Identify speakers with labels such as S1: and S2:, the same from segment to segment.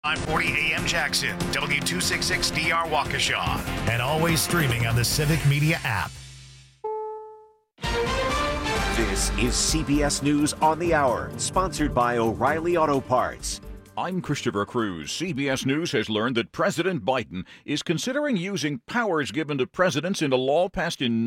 S1: 940 AM Jackson, W266DR Waukesha, and always streaming on the Civic Media app.
S2: This is CBS News on the Hour, sponsored by O'Reilly Auto Parts.
S3: I'm Christopher Cruz. CBS News has learned that President Biden is considering using powers given to presidents in a law passed in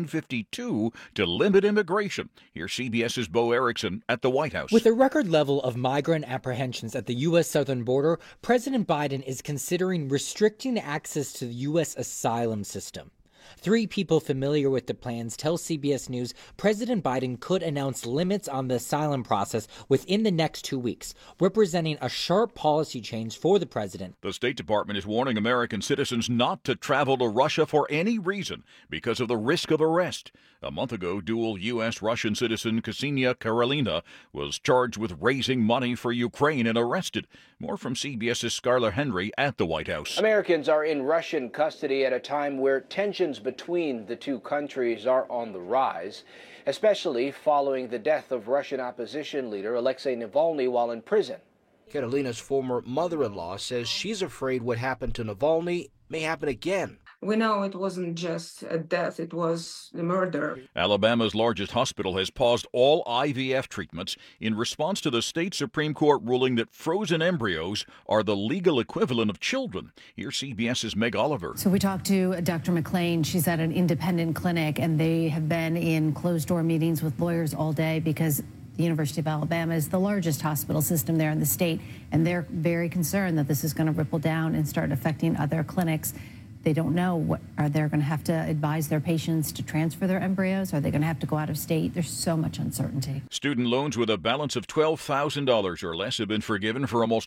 S3: 1952 to limit immigration. Here's CBS's Bo Erickson at the White House.
S4: With a record level of migrant apprehensions at the U.S. southern border, President Biden is considering restricting access to the U.S. asylum system. 3 people familiar with the plans tell CBS News President Biden could announce limits on the asylum process within the next 2 weeks, representing a sharp policy change for the president.
S3: The State Department is warning American citizens not to travel to Russia for any reason because of the risk of arrest. A month ago, dual U.S.-Russian citizen Ksenia Karelina was charged with raising money for Ukraine and arrested. More from CBS's Scarlett Henry at the White House.
S5: Americans are in Russian custody at a time where tensions between the two countries are on the rise, especially following the death of Russian opposition leader Alexei Navalny while in prison.
S6: Karelina's former mother-in-law says she's afraid what happened to Navalny may happen again.
S7: We know it wasn't just a death, it was a murder.
S3: Alabama's largest hospital has paused all IVF treatments in response to the state Supreme Court ruling that frozen embryos are the legal equivalent of children. Here's CBS's Meg Oliver.
S8: So we talked to Dr. McLean. She's at an independent clinic, and they have been in closed-door meetings with lawyers all day because the University of Alabama is the largest hospital system there in the state, and they're very concerned that this is going to ripple down and start affecting other clinics. They don't know, are they going to have to advise their patients to transfer their embryos? Are they going to have to go out of state? There's so much uncertainty.
S3: Student loans with a balance of $12,000 or less have been forgiven for almost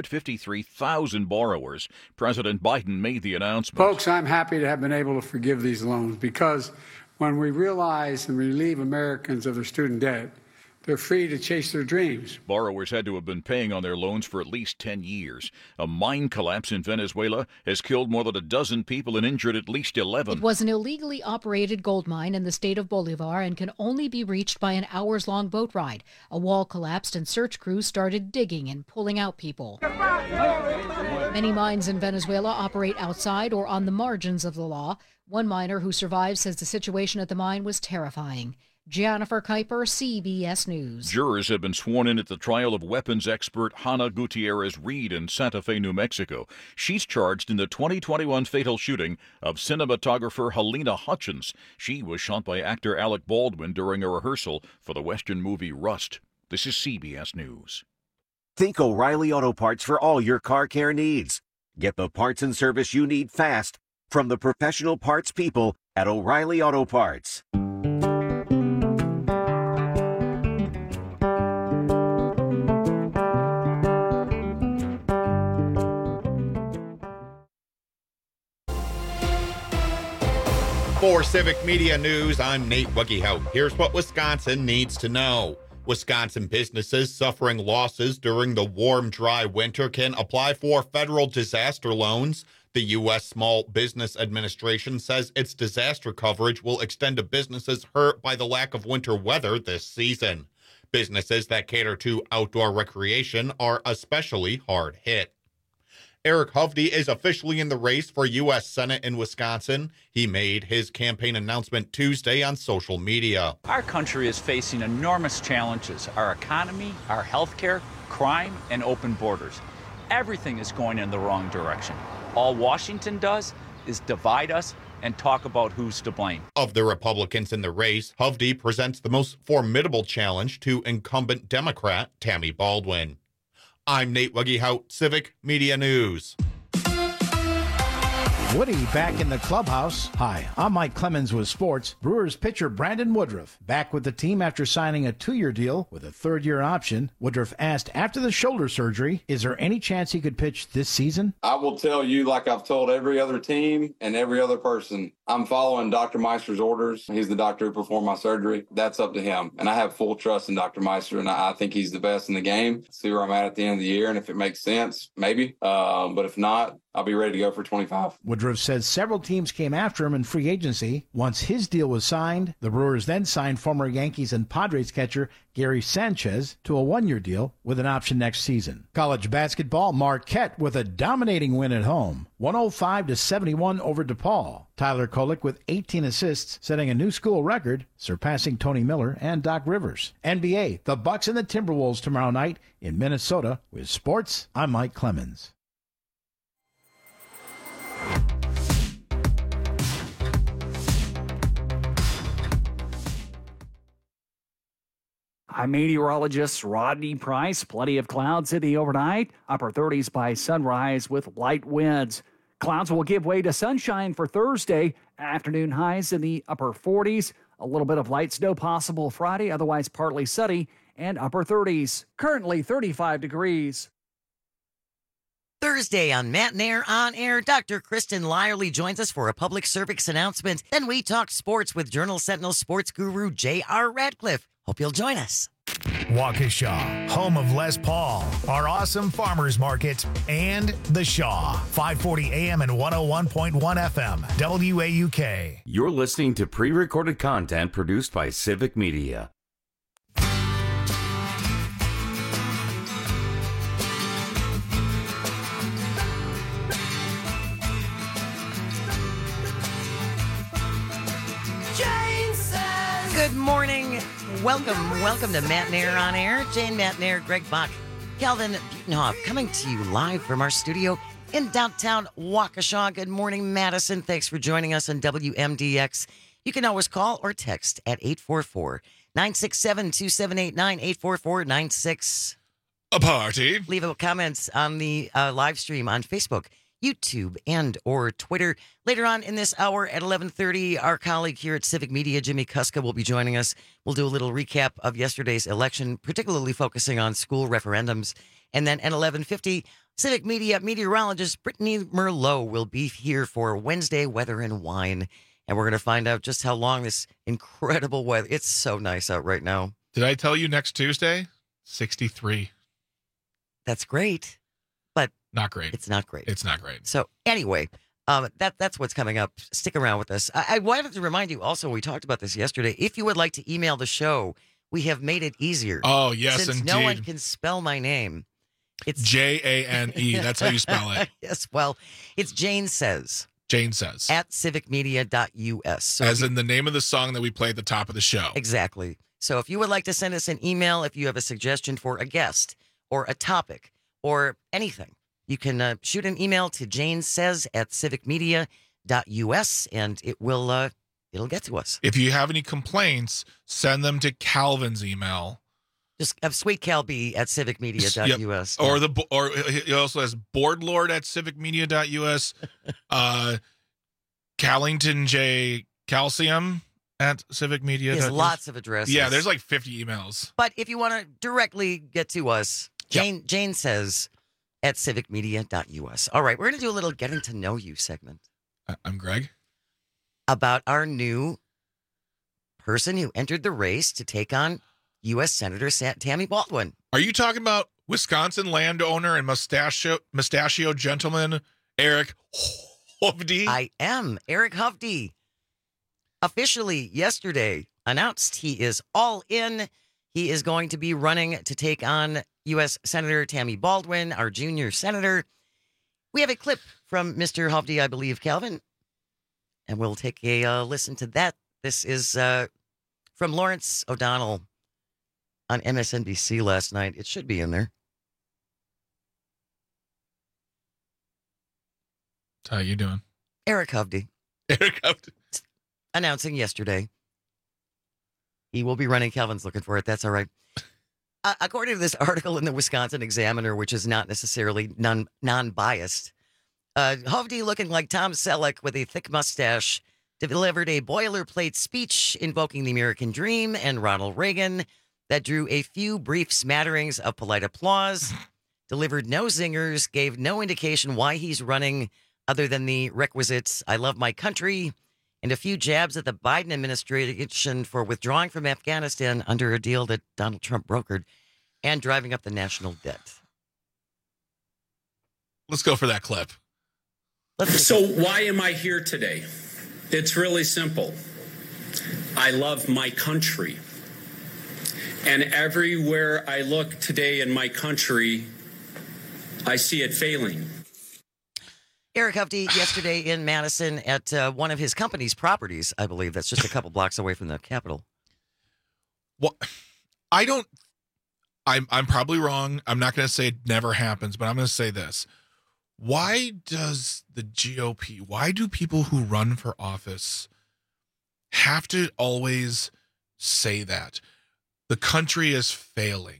S3: 153,000 borrowers. President Biden made the announcement.
S9: Folks, I'm happy to have been able to forgive these loans because when we realize and relieve Americans of their student debt, they're free to chase their dreams.
S3: Borrowers had to have been paying on their loans for at least 10 years. A mine collapse in Venezuela has killed more than a dozen people and injured at least 11.
S10: It was an illegally operated gold mine in the state of Bolivar and can only be reached by an hours-long boat ride. A wall collapsed and search crews started digging and pulling out people. Many mines in Venezuela operate outside or on the margins of the law. One miner who survived says the situation at the mine was terrifying. Jennifer Kuiper, CBS News.
S3: Jurors have been sworn in at the trial of weapons expert Hannah Gutierrez-Reed in Santa Fe, New Mexico. She's charged in the 2021 fatal shooting of cinematographer Helena Hutchins. She was shot by actor Alec Baldwin during a rehearsal for the Western movie Rust. This is CBS News.
S2: Think O'Reilly Auto Parts for all your car care needs. Get the parts and service you need fast from the professional parts people at O'Reilly Auto Parts.
S11: For Civic Media News, I'm Nate Wuggehout. Here's what Wisconsin needs to know. Wisconsin businesses suffering losses during the warm, dry winter can apply for federal disaster loans. The U.S. Small Business Administration says its disaster coverage will extend to businesses hurt by the lack of winter weather this season. Businesses that cater to outdoor recreation are especially hard hit. Eric Hovde is officially in the race for U.S. Senate in Wisconsin. He made his campaign announcement Tuesday on social media.
S12: Our country is facing enormous challenges. Our economy, our health care, crime, and open borders. Everything is going in the wrong direction. All Washington does is divide us and talk about who's to blame.
S11: Of the Republicans in the race, Hovde presents the most formidable challenge to incumbent Democrat Tammy Baldwin. I'm Nate Wuggehout, Civic Media News.
S13: Woody back in the clubhouse. Hi, I'm Mike Clemens with sports. Brewers pitcher Brandon Woodruff back with the team after signing a 2-year deal with a 3rd-year option. Woodruff asked after the shoulder surgery, is there any chance he could pitch this season?
S14: I will tell you, like I've told every other team and every other person, I'm following Dr. Meister's orders. He's the doctor who performed my surgery. That's up to him. And I have full trust in Dr. Meister, and I think he's the best in the game. See where I'm at the end of the year, and if it makes sense, maybe. But if not, I'll be ready to go for 25.
S13: Woodruff Woodruff says several teams came after him in free agency. Once his deal was signed, the Brewers then signed former Yankees and Padres catcher Gary Sanchez to a one-year deal with an option next season. College basketball, Marquette with a dominating win at home, 105-71 over DePaul. Tyler Kolek with 18 assists, setting a new school record, surpassing Tony Miller and Doc Rivers. NBA, the Bucks and the Timberwolves tomorrow night in Minnesota. With sports, I'm Mike Clemens.
S15: I'm meteorologist Rodney Price. Plenty of clouds in the overnight. Upper 30s by sunrise with light winds. Clouds will give way to sunshine for Thursday. Afternoon highs in the upper 40s. A little bit of light snow possible Friday, otherwise partly sunny and upper 30s. Currently 35 degrees.
S16: Thursday on Matt Nair On Air, Dr. Kristen Lyerly joins us for a public service announcement. Then we talk sports with Journal Sentinel sports guru J.R. Radcliffe. Hope you'll join us.
S1: Waukesha, home of Les Paul, our awesome farmers market, and The Shaw, 540 AM and 101.1 FM, WAUK.
S17: You're listening to pre-recorded content produced by Civic Media.
S16: Good morning. Welcome to Matt Nair On Air. Jane Matt Nair, Greg Bach, Calvin Butenhoff, coming to you live from our studio in downtown Waukesha. Good morning, Madison. Thanks for joining us on WMDX. You can always call or text at 844-967-2789, 844-96.
S18: A party.
S16: Leave comments on the live stream on Facebook, YouTube, and or Twitter. Later on in this hour at 11:30, our colleague here at Civic Media, Jimmy Kuska, will be joining us. We'll do a little recap of yesterday's election, particularly focusing on school referendums. And then at 11:50, Civic Media meteorologist Brittany Merlot will be here for Wednesday Weather and Wine. And we're going to find out just how long this incredible weather. It's so nice out right now.
S18: Did I tell you next Tuesday? 63.
S16: That's great. But
S18: not great.
S16: It's not great.
S18: It's not great.
S16: So anyway, that's what's coming up. Stick around with us. I wanted to remind you also, we talked about this yesterday. If you would like to email the show, we have made it easier.
S18: Oh, yes,
S16: since
S18: indeed.
S16: No one can spell my name. It's
S18: Jane. That's how you spell it.
S16: Yes, well, it's Jane Says.
S18: Jane Says.
S16: At civicmedia.us. So
S18: as in the name of the song that we play at the top of the show.
S16: Exactly. So if you would like to send us an email, if you have a suggestion for a guest or a topic or anything, you can shoot an email to janesays@civicmedia.us, and it'll get to us.
S18: If you have any complaints, send them to Calvin's email.
S16: Just sweetcalb@civicmedia.us.
S18: Yep. Or he also has boardlord@civicmedia.us. Callington J. Calcium at civicmedia.
S16: There's lots of addresses.
S18: Yeah, there's like 50 emails.
S16: But if you want to directly get to us, Jane Says at civicmedia.us. All right, we're going to do a little getting to know you segment.
S18: I'm Greg.
S16: About our new person who entered the race to take on U.S. Senator Tammy Baldwin.
S18: Are you talking about Wisconsin landowner and mustachio gentleman Eric Hovde?
S16: I am. Eric Hovde officially yesterday announced he is all in. He is going to be running to take on U.S. Senator Tammy Baldwin, our junior senator. We have a clip from Mr. Hovde, I believe, Calvin, and we'll take a listen to that. This is from Lawrence O'Donnell on MSNBC last night. It should be in there.
S18: How you doing?
S16: Eric Hovde.
S18: Eric Hovde.
S16: Announcing yesterday. He will be running. Calvin's looking for it. That's all right. According to this article in the Wisconsin Examiner, which is not necessarily non-biased, Hovde, looking like Tom Selleck with a thick mustache, delivered a boilerplate speech invoking the American dream and Ronald Reagan that drew a few brief smatterings of polite applause, delivered no zingers, gave no indication why he's running other than the requisites, I love my country, and a few jabs at the Biden administration for withdrawing from Afghanistan under a deal that Donald Trump brokered and driving up the national debt.
S18: Let's go for that clip.
S19: So why am I here today? It's really simple. I love my country. And everywhere I look today in my country, I see it failing.
S16: Eric Hovde yesterday in Madison at one of his company's properties, I believe. That's just a couple blocks away from the Capitol.
S18: Well, I'm probably wrong. I'm not going to say it never happens, but I'm going to say this. Why does the GOP, why do people who run for office have to always say that? The country is failing.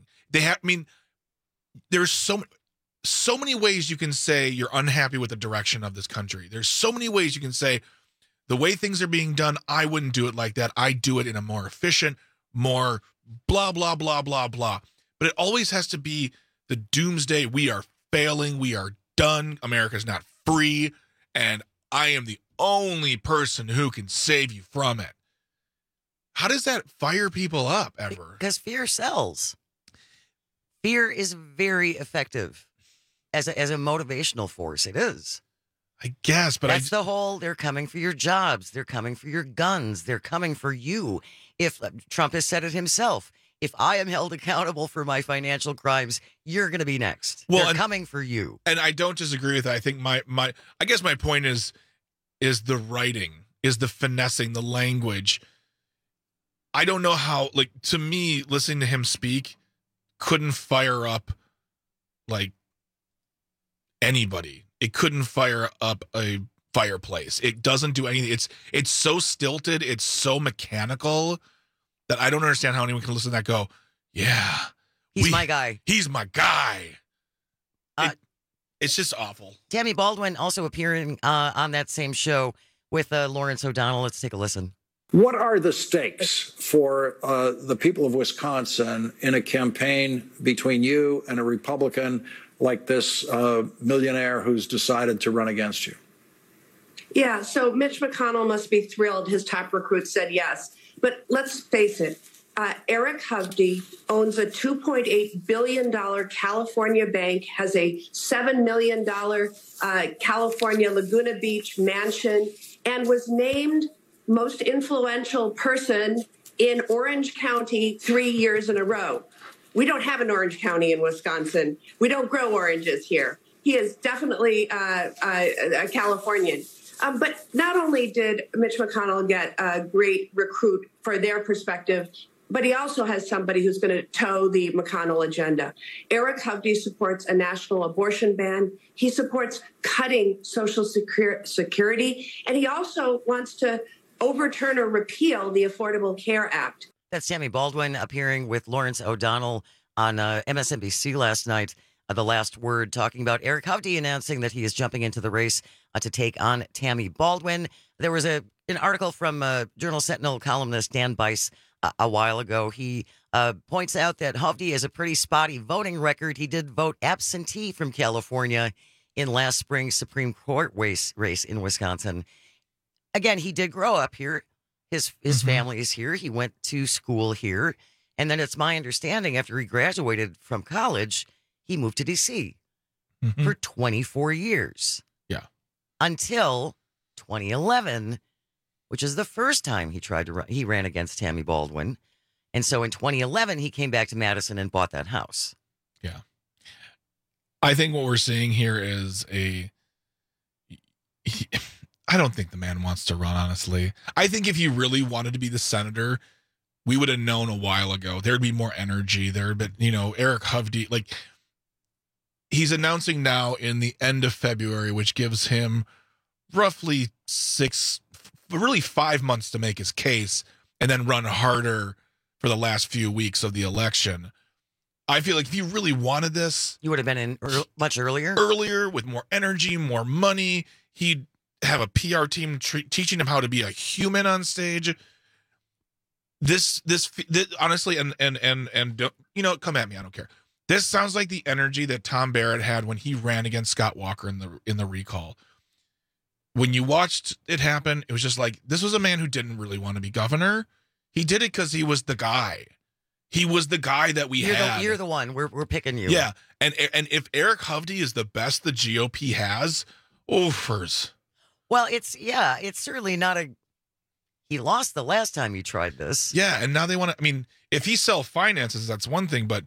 S18: There's so many ways you can say you're unhappy with the direction of this country. There's so many ways you can say the way things are being done, I wouldn't do it like that. I do it in a more efficient, more blah, blah, blah, blah, blah. But it always has to be the doomsday. We are failing. We are done. America's not free. And I am the only person who can save you from it. How does that fire people up ever?
S16: Because fear sells. Fear is very effective as a motivational force. It is.
S18: I guess, but
S16: that's the whole, they're coming for your jobs. They're coming for your guns. They're coming for you. If Trump has said it himself, if I am held accountable for my financial crimes, you're going to be next. Well, they're coming for you.
S18: And I don't disagree with that. I think I guess my point is the writing, is the finessing, the language. I don't know how, like, to me, listening to him speak couldn't fire up, like, anybody. It couldn't fire up a fireplace. It doesn't do anything. It's so stilted. It's so mechanical that I don't understand how anyone can listen to that and go, yeah.
S16: He's my guy.
S18: He's my guy. It's just awful.
S16: Tammy Baldwin also appearing on that same show with Lawrence O'Donnell. Let's take a listen.
S20: What are the stakes for the people of Wisconsin in a campaign between you and a Republican like this millionaire who's decided to run against you?
S21: Yeah, so Mitch McConnell must be thrilled his top recruit said yes. But let's face it, Eric Hovde owns a $2.8 billion California bank, has a $7 million California Laguna Beach mansion, and was named most influential person in Orange County 3 years in a row. We don't have an Orange County in Wisconsin. We don't grow oranges here. He is definitely a Californian. But not only did Mitch McConnell get a great recruit for their perspective, but he also has somebody who's going to toe the McConnell agenda. Eric Hovde supports a national abortion ban. He supports cutting Social Security. And he also wants to overturn or repeal the Affordable Care Act.
S16: That's Tammy Baldwin appearing with Lawrence O'Donnell on MSNBC last night. The Last Word, talking about Eric Hovde announcing that he is jumping into the race to take on Tammy Baldwin. There was an article from Journal Sentinel columnist Dan Bice a while ago. He points out that Hovde has a pretty spotty voting record. He did vote absentee from California in last spring's Supreme Court race in Wisconsin. Again, he did grow up here. His family is here. He went to school here. And then it's my understanding after he graduated from college, he moved to D.C. For 24 years.
S18: Yeah.
S16: Until 2011, which is the first time he ran against Tammy Baldwin. And so in 2011, he came back to Madison and bought that house.
S18: Yeah. I think what we're seeing here is I don't think the man wants to run, honestly. I think if he really wanted to be the senator, we would have known a while ago. There'd be more energy. There'd been, Eric Hovde, like, he's announcing now in the end of February, which gives him roughly 5 months to make his case and then run harder for the last few weeks of the election. I feel like if you really wanted this,
S16: you would have been in much earlier.
S18: Earlier, with more energy, more money. He'd have a PR team teaching him how to be a human on stage. This honestly, and come at me, I don't care. This sounds like the energy that Tom Barrett had when he ran against Scott Walker in the recall. When you watched it happen, it was just like, this was a man who didn't really want to be governor. He did it because he was the guy. He was the guy that we had.
S16: You're the one. We're picking you.
S18: Yeah. And if Eric Hovde is the best the GOP has, Offers.
S16: Well, it's certainly not he lost the last time you tried this.
S18: Yeah, and now they want to, I mean, if he self-finances, that's one thing, but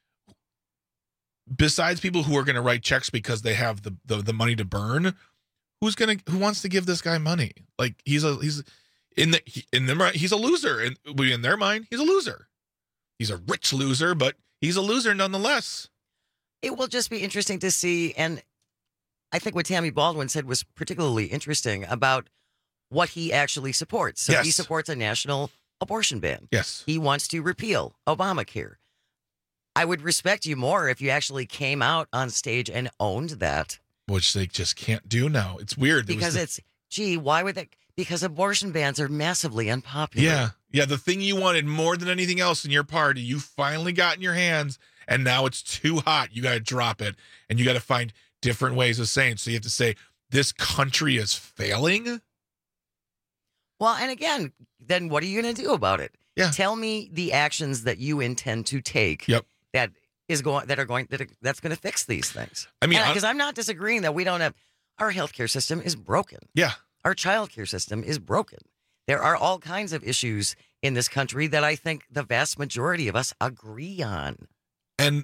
S18: besides people who are going to write checks because they have the money to burn, who wants to give this guy money? Like he's a loser. In their mind, he's a loser. He's a rich loser, but he's a loser nonetheless.
S16: It will just be interesting to see, and I think what Tammy Baldwin said was particularly interesting about what he actually supports. So he supports a national abortion ban.
S18: Yes.
S16: He wants to repeal Obamacare. I would respect you more if you actually came out on stage and owned that.
S18: Which they just can't do now. It's weird.
S16: Because why would they? Because abortion bans are massively unpopular.
S18: Yeah. Yeah, the thing you wanted more than anything else in your party, you finally got in your hands, and now it's too hot. You got to drop it, and you got to find different ways of saying it. So you have to say, this country is failing?
S16: Well, and again, then what are you going to do about it?
S18: Yeah.
S16: Tell me the actions that you intend to take.
S18: Yep.
S16: That's going to fix these things.
S18: I mean,
S16: because I'm not disagreeing that we don't have our healthcare system is broken.
S18: Yeah.
S16: Our childcare system is broken. There are all kinds of issues in this country that I think the vast majority of us agree on.
S18: And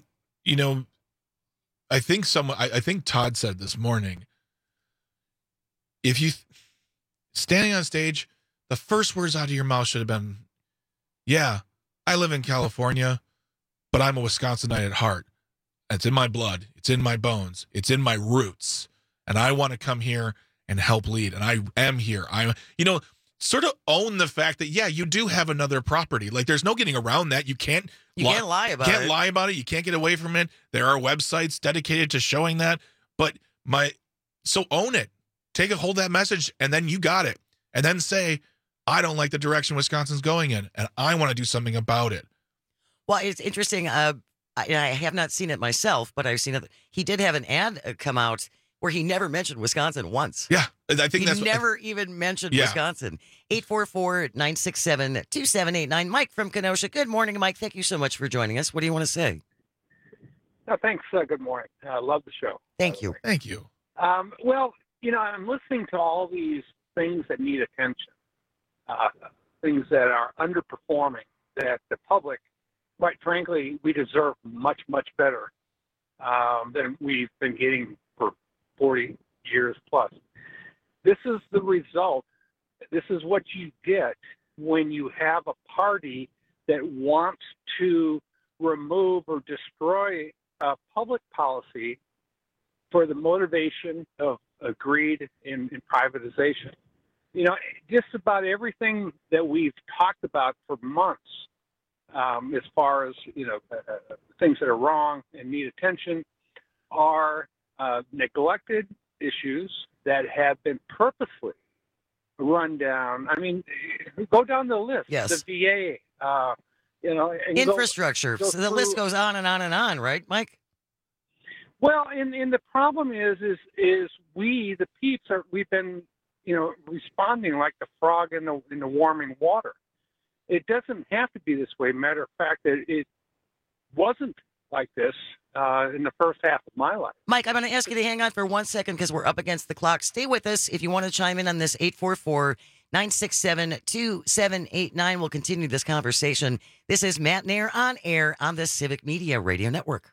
S18: I think Todd said this morning, if you standing on stage, the first words out of your mouth should have been, yeah, I live in California, but I'm a Wisconsinite at heart. It's in my blood. It's in my bones. It's in my roots. And I want to come here and help lead. And I am here. Sort of own the fact that, yeah, you do have another property. Like, there's no getting around that. You can't
S16: lie about it.
S18: You can't get away from it. There are websites dedicated to showing that. But so own it. Take a hold of that message, and then you got it. And then say, I don't like the direction Wisconsin's going in, and I want to do something about it.
S16: Well, it's interesting. I have not seen it myself, but I've seen it. He did have an ad come out where he never mentioned Wisconsin once.
S18: Yeah, I think
S16: he never even mentioned Wisconsin. 844-967-2789. Mike from Kenosha. Good morning, Mike. Thank you so much for joining us. What do you want to say?
S4: No, thanks. Good morning. I love the show.
S16: Thank you.
S18: Thank you.
S4: Well, I'm listening to all these things that need attention, things that are underperforming, that the public, quite frankly, we deserve much, much better than we've been getting for 40 years plus. This is the result. This is what you get when you have a party that wants to remove or destroy public policy for the motivation of greed and privatization. Just about everything that we've talked about for months, as far as, things that are wrong and need attention, are neglected issues that have been purposely run down. I mean, go down the list.
S16: Yes.
S4: The VA, and
S16: infrastructure.
S4: go
S16: so the list goes on and on and on, right, Mike?
S4: Well, and the problem is we, the peeps, we've been, responding like the frog in the warming water. It doesn't have to be this way. Matter of fact, it wasn't like this in the first half of my life.
S16: Mike, I'm going to ask you to hang on for 1 second because we're up against the clock. Stay with us if you want to chime in on this. 844-967-2789. We'll continue this conversation. This is Matt Nair on air on the Civic Media Radio Network.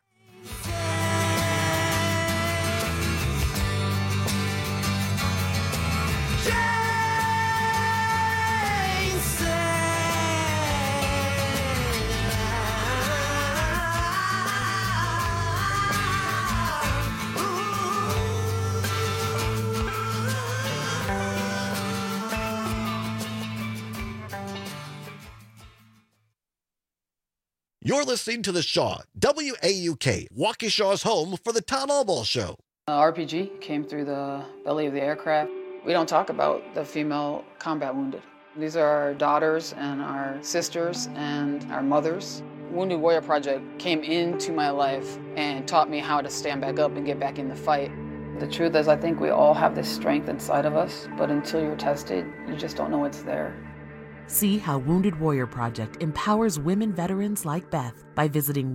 S22: You're listening to The Shaw, WAUK, Waukesha's home for the Town Hall Ball Show.
S23: RPG came through the belly of the aircraft. We don't talk about the female combat wounded. These are our daughters and our sisters and our mothers. Wounded Warrior Project came into my life and taught me how to stand back up and get back in the fight. The truth is, I think we all have this strength inside of us, but until you're tested, you just don't know it's there.
S5: See how Wounded Warrior Project empowers women veterans like Beth by visiting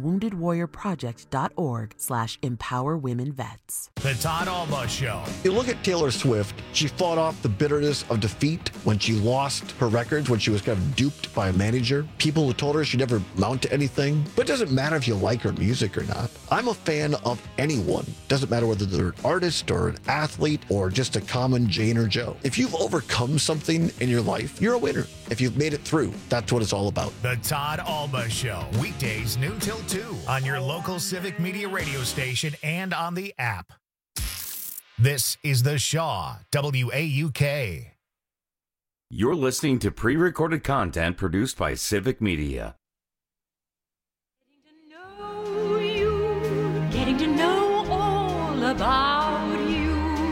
S5: woundedwarriorproject.org/empowerwomenvets.
S1: The Todd Alba Show.
S22: You look at Taylor Swift, she fought off the bitterness of defeat when she lost her records, when she was kind of duped by a manager. People who told her she'd never amount to anything. But it doesn't matter if you like her music or not. I'm a fan of anyone. Doesn't matter whether they're an artist or an athlete or just a common Jane or Joe. If you've overcome something in your life, you're a winner. If you've made it through, that's what it's all about.
S1: The Todd Alba Show. Weekdays noon till 2 on your local Civic Media radio station and on the app. This is The Shaw, WAUK.
S17: You're listening to pre-recorded content produced by Civic Media.
S6: Getting to know all about you.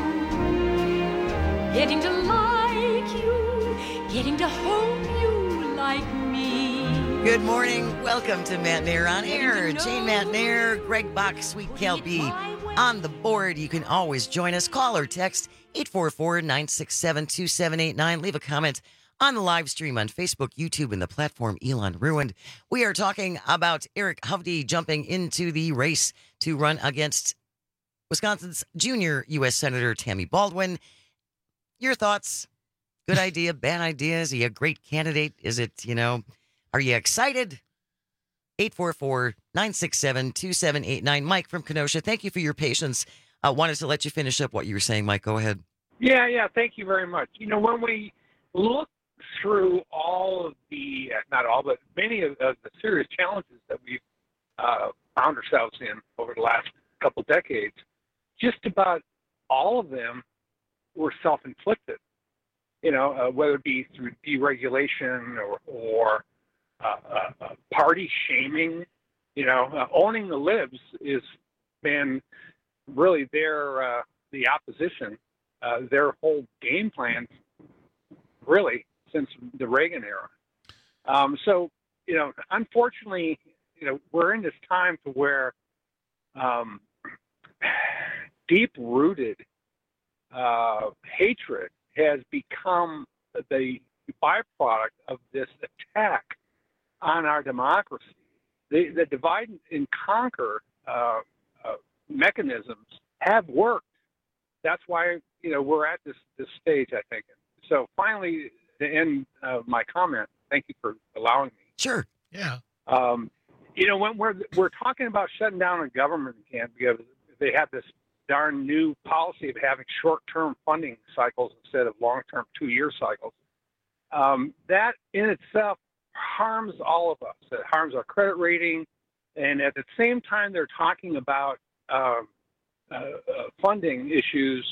S6: Getting to like you. Getting to hope you like me.
S16: Good morning. Welcome to Matt Nair on Air. Jane Matt Nair, Greg Bach, Sweet Cal B on the board. You can always join us. Call or text 844-967-2789. Leave a comment on the live stream on Facebook, YouTube, and the platform Elon Ruined. We are talking about Eric Hovde jumping into the race to run against Wisconsin's junior U.S. Senator Tammy Baldwin. Your thoughts? Good idea, bad idea? Is he a great candidate? Is it, are you excited? 844-967-2789. Mike from Kenosha, thank you for your patience. I wanted to let you finish up what you were saying, Mike. Go ahead.
S4: Yeah, thank you very much. When we look through all of the, not all, but many of the serious challenges that we've found ourselves in over the last couple decades, just about all of them were self-inflicted, whether it be through deregulation or party shaming. Owning the libs has been really the opposition, their whole game plan, really, since the Reagan era. Unfortunately, we're in this time to where deep-rooted hatred has become the byproduct of this attack on our democracy. The divide and conquer mechanisms have worked. That's why we're at this stage, I think. So finally, to end my comment, thank you for allowing me.
S16: Sure.
S18: Yeah.
S4: When we're talking about shutting down a government camp because they have this darn new policy of having short-term funding cycles instead of long-term 2-year cycles, that in itself harms all of us. It harms our credit rating, and at the same time they're talking about funding issues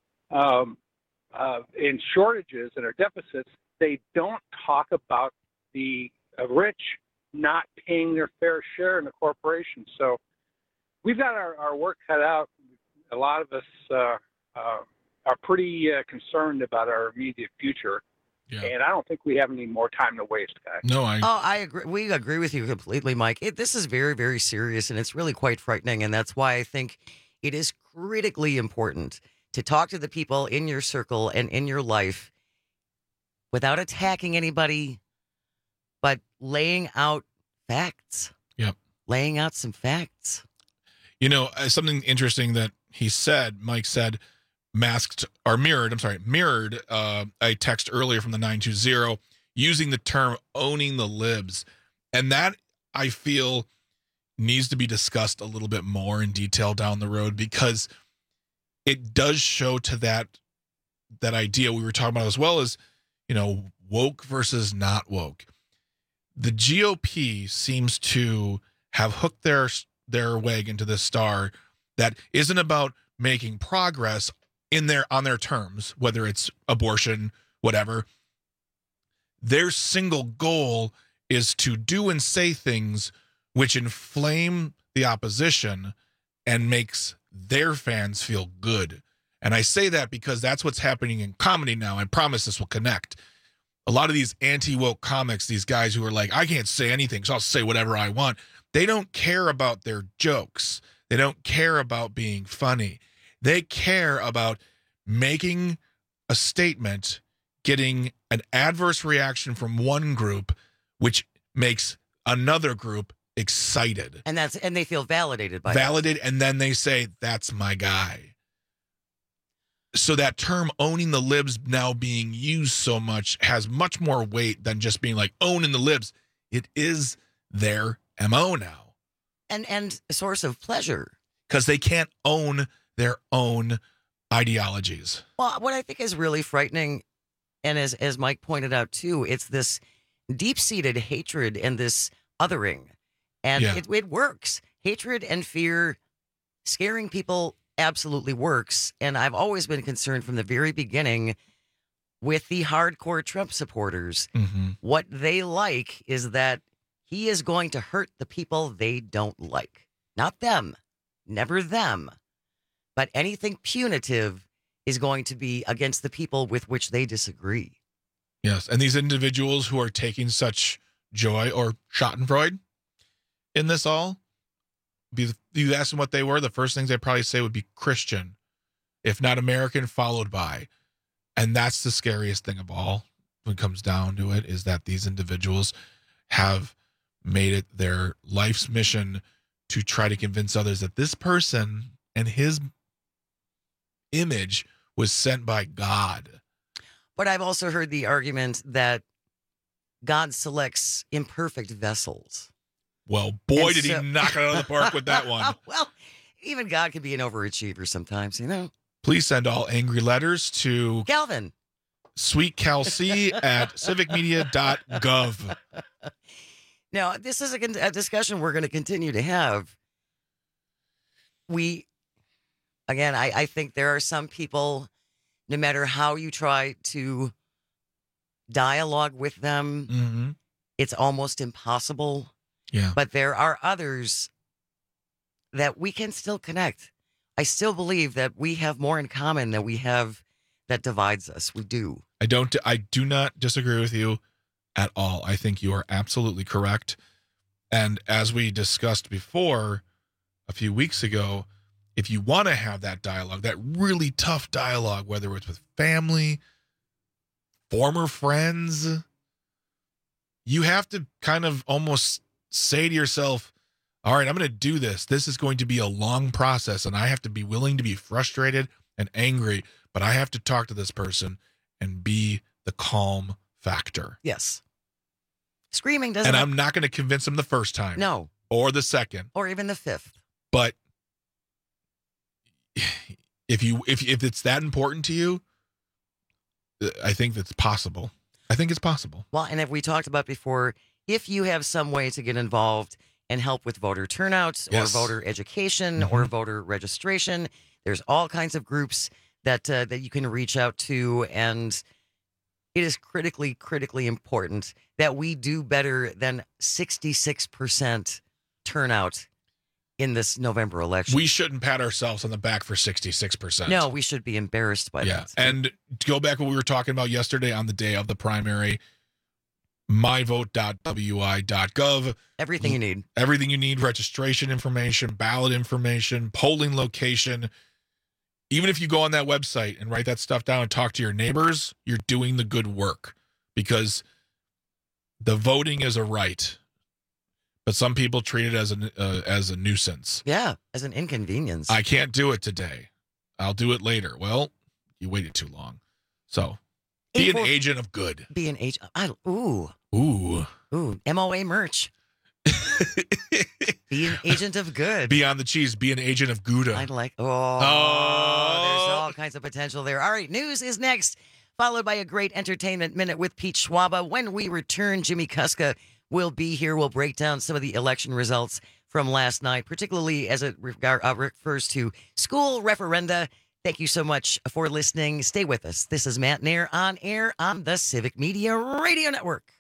S4: and shortages and our deficits. They don't talk about the rich not paying their fair share in the corporations. So we've got our work cut out. A lot of us are pretty concerned about our immediate future. Yeah. And I don't think we have any more time to waste, guys.
S18: No,
S16: I agree. We agree with you completely, Mike. This is very, very serious, and it's really quite frightening. And that's why I think it is critically important to talk to the people in your circle and in your life without attacking anybody, but laying out facts.
S18: Yep.
S16: Laying out some facts.
S18: Something interesting that Mike said, mirrored a text earlier from the 920 using the term owning the libs. And that, I feel, needs to be discussed a little bit more in detail down the road, because it does show to that idea we were talking about, as well as, woke versus not woke. The GOP seems to have hooked their wagon to this star that isn't about making progress on their terms, whether it's abortion, whatever. Their single goal is to do and say things which inflame the opposition and makes their fans feel good. And I say that because that's what's happening in comedy now. I promise this will connect. A lot of these anti-woke comics, these guys who are like, I can't say anything, so I'll say whatever I want. They don't care about their jokes. They don't care about being funny. They care about making a statement, getting an adverse reaction from one group, which makes another group excited.
S16: And they feel validated by
S18: Validated, and then they say, that's my guy. So that term owning the libs now being used so much has much more weight than just being like owning the libs. It is their MO now.
S16: And a source of pleasure.
S18: Because they can't own their own ideologies.
S16: Well, what I think is really frightening, and as Mike pointed out too, it's this deep-seated hatred and this othering. And it works. Hatred and fear, scaring people absolutely works. And I've always been concerned from the very beginning with the hardcore Trump supporters.
S18: Mm-hmm.
S16: What they like is that he is going to hurt the people they don't like. Not them. Never them. But anything punitive is going to be against the people with which they disagree.
S18: Yes. And these individuals who are taking such joy or schadenfreude in this all, you ask them what they were, the first things they'd probably say would be Christian, if not American, followed by. And that's the scariest thing of all when it comes down to it, is that these individuals have made it their life's mission to try to convince others that this person and his image was sent by God.
S16: But I've also heard the argument that God selects imperfect vessels.
S18: Well, boy, did he knock it out of the park with that one.
S16: Well, even God can be an overachiever sometimes, you know.
S18: Please send all angry letters to
S16: Calvin.
S18: Sweet Cal C at civicmedia.gov.
S16: Now, this is a discussion we're going to continue to have. I think there are some people, no matter how you try to dialogue with them, it's almost impossible.
S18: Yeah.
S16: But there are others that we can still connect. I still believe that we have more in common than we have that divides us. We do.
S18: I do not disagree with you at all. I think you are absolutely correct. And as we discussed before a few weeks ago, if you want to have that dialogue, that really tough dialogue, whether it's with family, former friends, you have to kind of almost say to yourself, all right, I'm going to do this. This is going to be a long process, and I have to be willing to be frustrated and angry, but I have to talk to this person and be the calm factor.
S16: Yes. Screaming doesn't...
S18: And I'm not going to convince them the first time.
S16: No.
S18: Or the second.
S16: Or even the fifth.
S18: But if it's that important to you, I think that's possible. I think it's possible.
S16: Well, and if we talked about before, if you have some way to get involved and help with voter turnout or voter education or voter registration, there's all kinds of groups that you can reach out to, and it is critically, critically important that we do better than 66% turnout in this November election.
S18: We shouldn't pat ourselves on the back for 66%.
S16: No, we should be embarrassed by that.
S18: And to go back to what we were talking about yesterday on the day of the primary, myvote.wi.gov.
S16: Everything you need.
S18: Everything you need, registration information, ballot information, polling location. Even if you go on that website and write that stuff down and talk to your neighbors, you're doing the good work, because the voting is a right. But some people treat it as a nuisance.
S16: Yeah, as an inconvenience.
S18: I can't do it today. I'll do it later. Well, you waited too long. So be an agent of good.
S16: Be an agent. Ooh. MOA merch. Be an agent of good.
S18: Be on the cheese. Be an agent of Gouda.
S16: I'd like. There's all kinds of potential there. All right, news is next, followed by a great entertainment minute with Pete Schwaba. When we return, Jimmy Kuska will be here. We'll break down some of the election results from last night, particularly as it refers to school referenda. Thank you so much for listening. Stay with us. This is Matt Nair on air on the Civic Media Radio Network.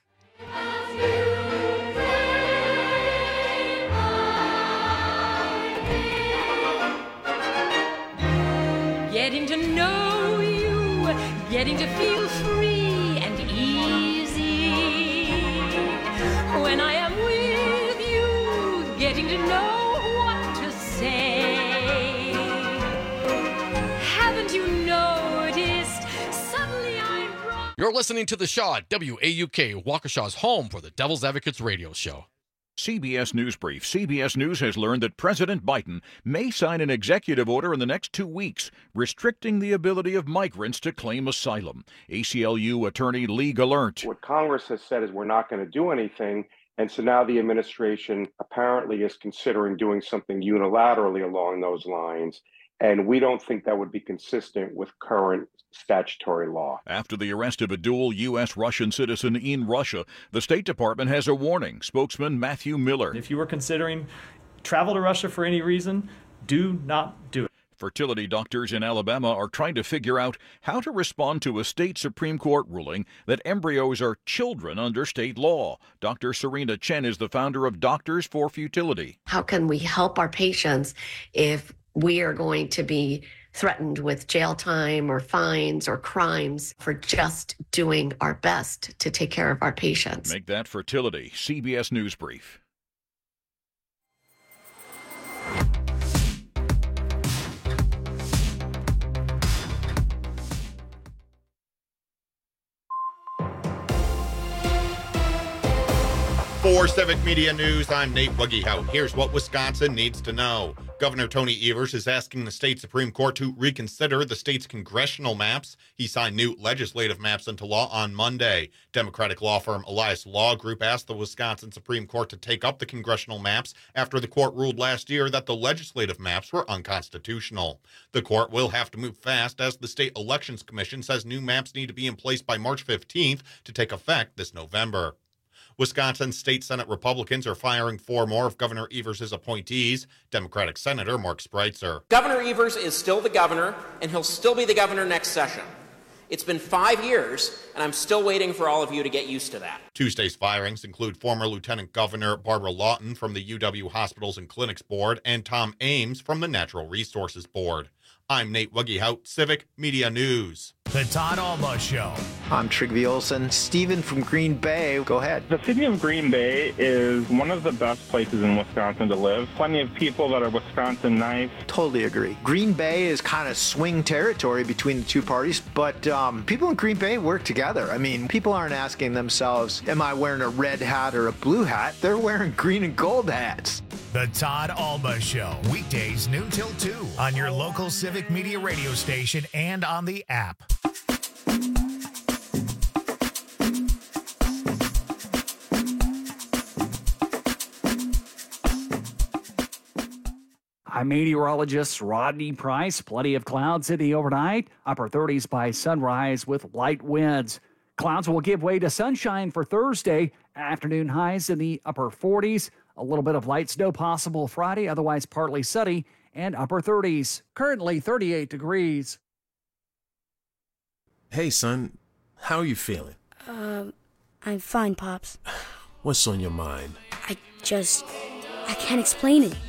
S6: Getting to know you, getting to feel free and easy. When I am with you, getting to know what to say. Haven't you noticed? Suddenly I'm brought.
S7: You're listening to The Shaw, WAUK, Waukesha's home for the Devil's Advocates radio show.
S3: CBS News Brief. CBS News has learned that President Biden may sign an executive order in the next 2 weeks restricting the ability of migrants to claim asylum. ACLU attorney Lee Gallant.
S8: What Congress has said is we're not going to do anything, and so now the administration apparently is considering doing something unilaterally along those lines, and we don't think that would be consistent with current statutory law.
S3: After the arrest of a dual U.S.-Russian citizen in Russia, the State Department has a warning. Spokesman Matthew Miller.
S9: If you were considering travel to Russia for any reason, do not do it.
S3: Fertility doctors in Alabama are trying to figure out how to respond to a state Supreme Court ruling that embryos are children under state law. Dr. Serena Chen is the founder of Doctors for Futility.
S24: How can we help our patients if we are going to be threatened with jail time or fines or crimes for just doing our best to take care of our patients?
S3: Make that fertility. CBS News Brief.
S11: For Civic Media News, I'm Nate Wuggyhout. Here's what Wisconsin needs to know. Governor Tony Evers is asking the state Supreme Court to reconsider the state's congressional maps. He signed new legislative maps into law on Monday. Democratic law firm Elias Law Group asked the Wisconsin Supreme Court to take up the congressional maps after the court ruled last year that the legislative maps were unconstitutional. The court will have to move fast as the State Elections Commission says new maps need to be in place by March 15th to take effect this November. Wisconsin State Senate Republicans are firing 4 more of Governor Evers' appointees. Democratic Senator Mark Spreitzer.
S25: Governor Evers is still the governor, and he'll still be the governor next session. It's been 5 years, and I'm still waiting for all of you to get used to that.
S11: Tuesday's firings include former Lieutenant Governor Barbara Lawton from the UW Hospitals and Clinics Board and Tom Ames from the Natural Resources Board. I'm Nate Wuggyhout, Civic Media News.
S1: The Todd Alba Show.
S26: I'm Trigby Olson. Steven from Green Bay, go ahead.
S27: The city of Green Bay is one of the best places in Wisconsin to live. Plenty of people that are Wisconsin nice.
S26: Totally agree. Green Bay is kind of swing territory between the two parties, but people in Green Bay work together. I mean, people aren't asking themselves, am I wearing a red hat or a blue hat? They're wearing green and gold hats.
S1: The Todd Alba Show. Weekdays noon till 2 on your local Civic Media radio station and on the app.
S15: I'm meteorologist Rodney Price. Plenty of clouds in the overnight. Upper 30s by sunrise with light winds. Clouds will give way to sunshine for Thursday. Afternoon highs in the upper 40s. A little bit of light snow possible Friday, otherwise partly sunny and upper 30s. Currently 38 degrees.
S28: Hey, son. How are you feeling?
S29: I'm fine, Pops.
S28: What's on your mind?
S29: I can't explain it.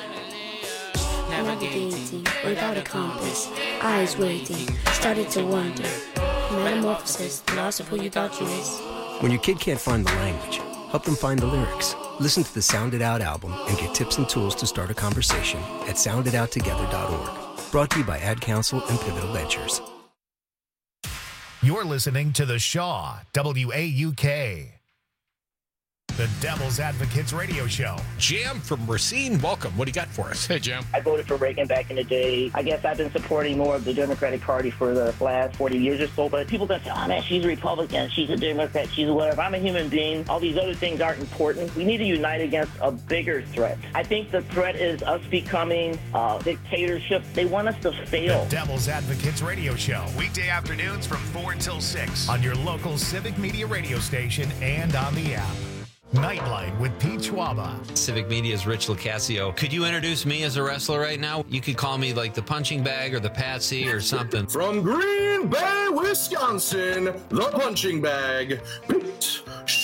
S29: Navigating without a compass, eyes waiting, started to wonder. Metamorphosis, the loss of who you thought you was.
S30: When your kid can't find the language, help them find the lyrics. Listen to the Sound It Out album and get tips and tools to start a conversation at sounditouttogether.org. Brought to you by Ad Council and Pivotal Ventures.
S1: You're listening to The Shaw, WAUK. The Devil's Advocates radio show.
S31: Jim from Racine, welcome. What do you got for us?
S7: Hey, Jim.
S32: I voted for Reagan back in the day. I guess I've been supporting more of the Democratic Party for the last 40 years or so. But people gonna say, oh man, she's a Republican, she's a Democrat, she's a whatever. I'm a human being. All these other things aren't important. We need to unite against a bigger threat. I think the threat is us becoming a dictatorship. They want us to fail.
S1: The Devil's Advocates radio show. Weekday afternoons from 4 until 6 on your local Civic Media radio station and on the app. Nightlight with Pete Schwaba.
S33: Civic Media's Rich Locascio. Could you introduce me as a wrestler right now? You could call me like the punching bag or the patsy or something.
S34: From Green Bay, Wisconsin, the punching bag, Pete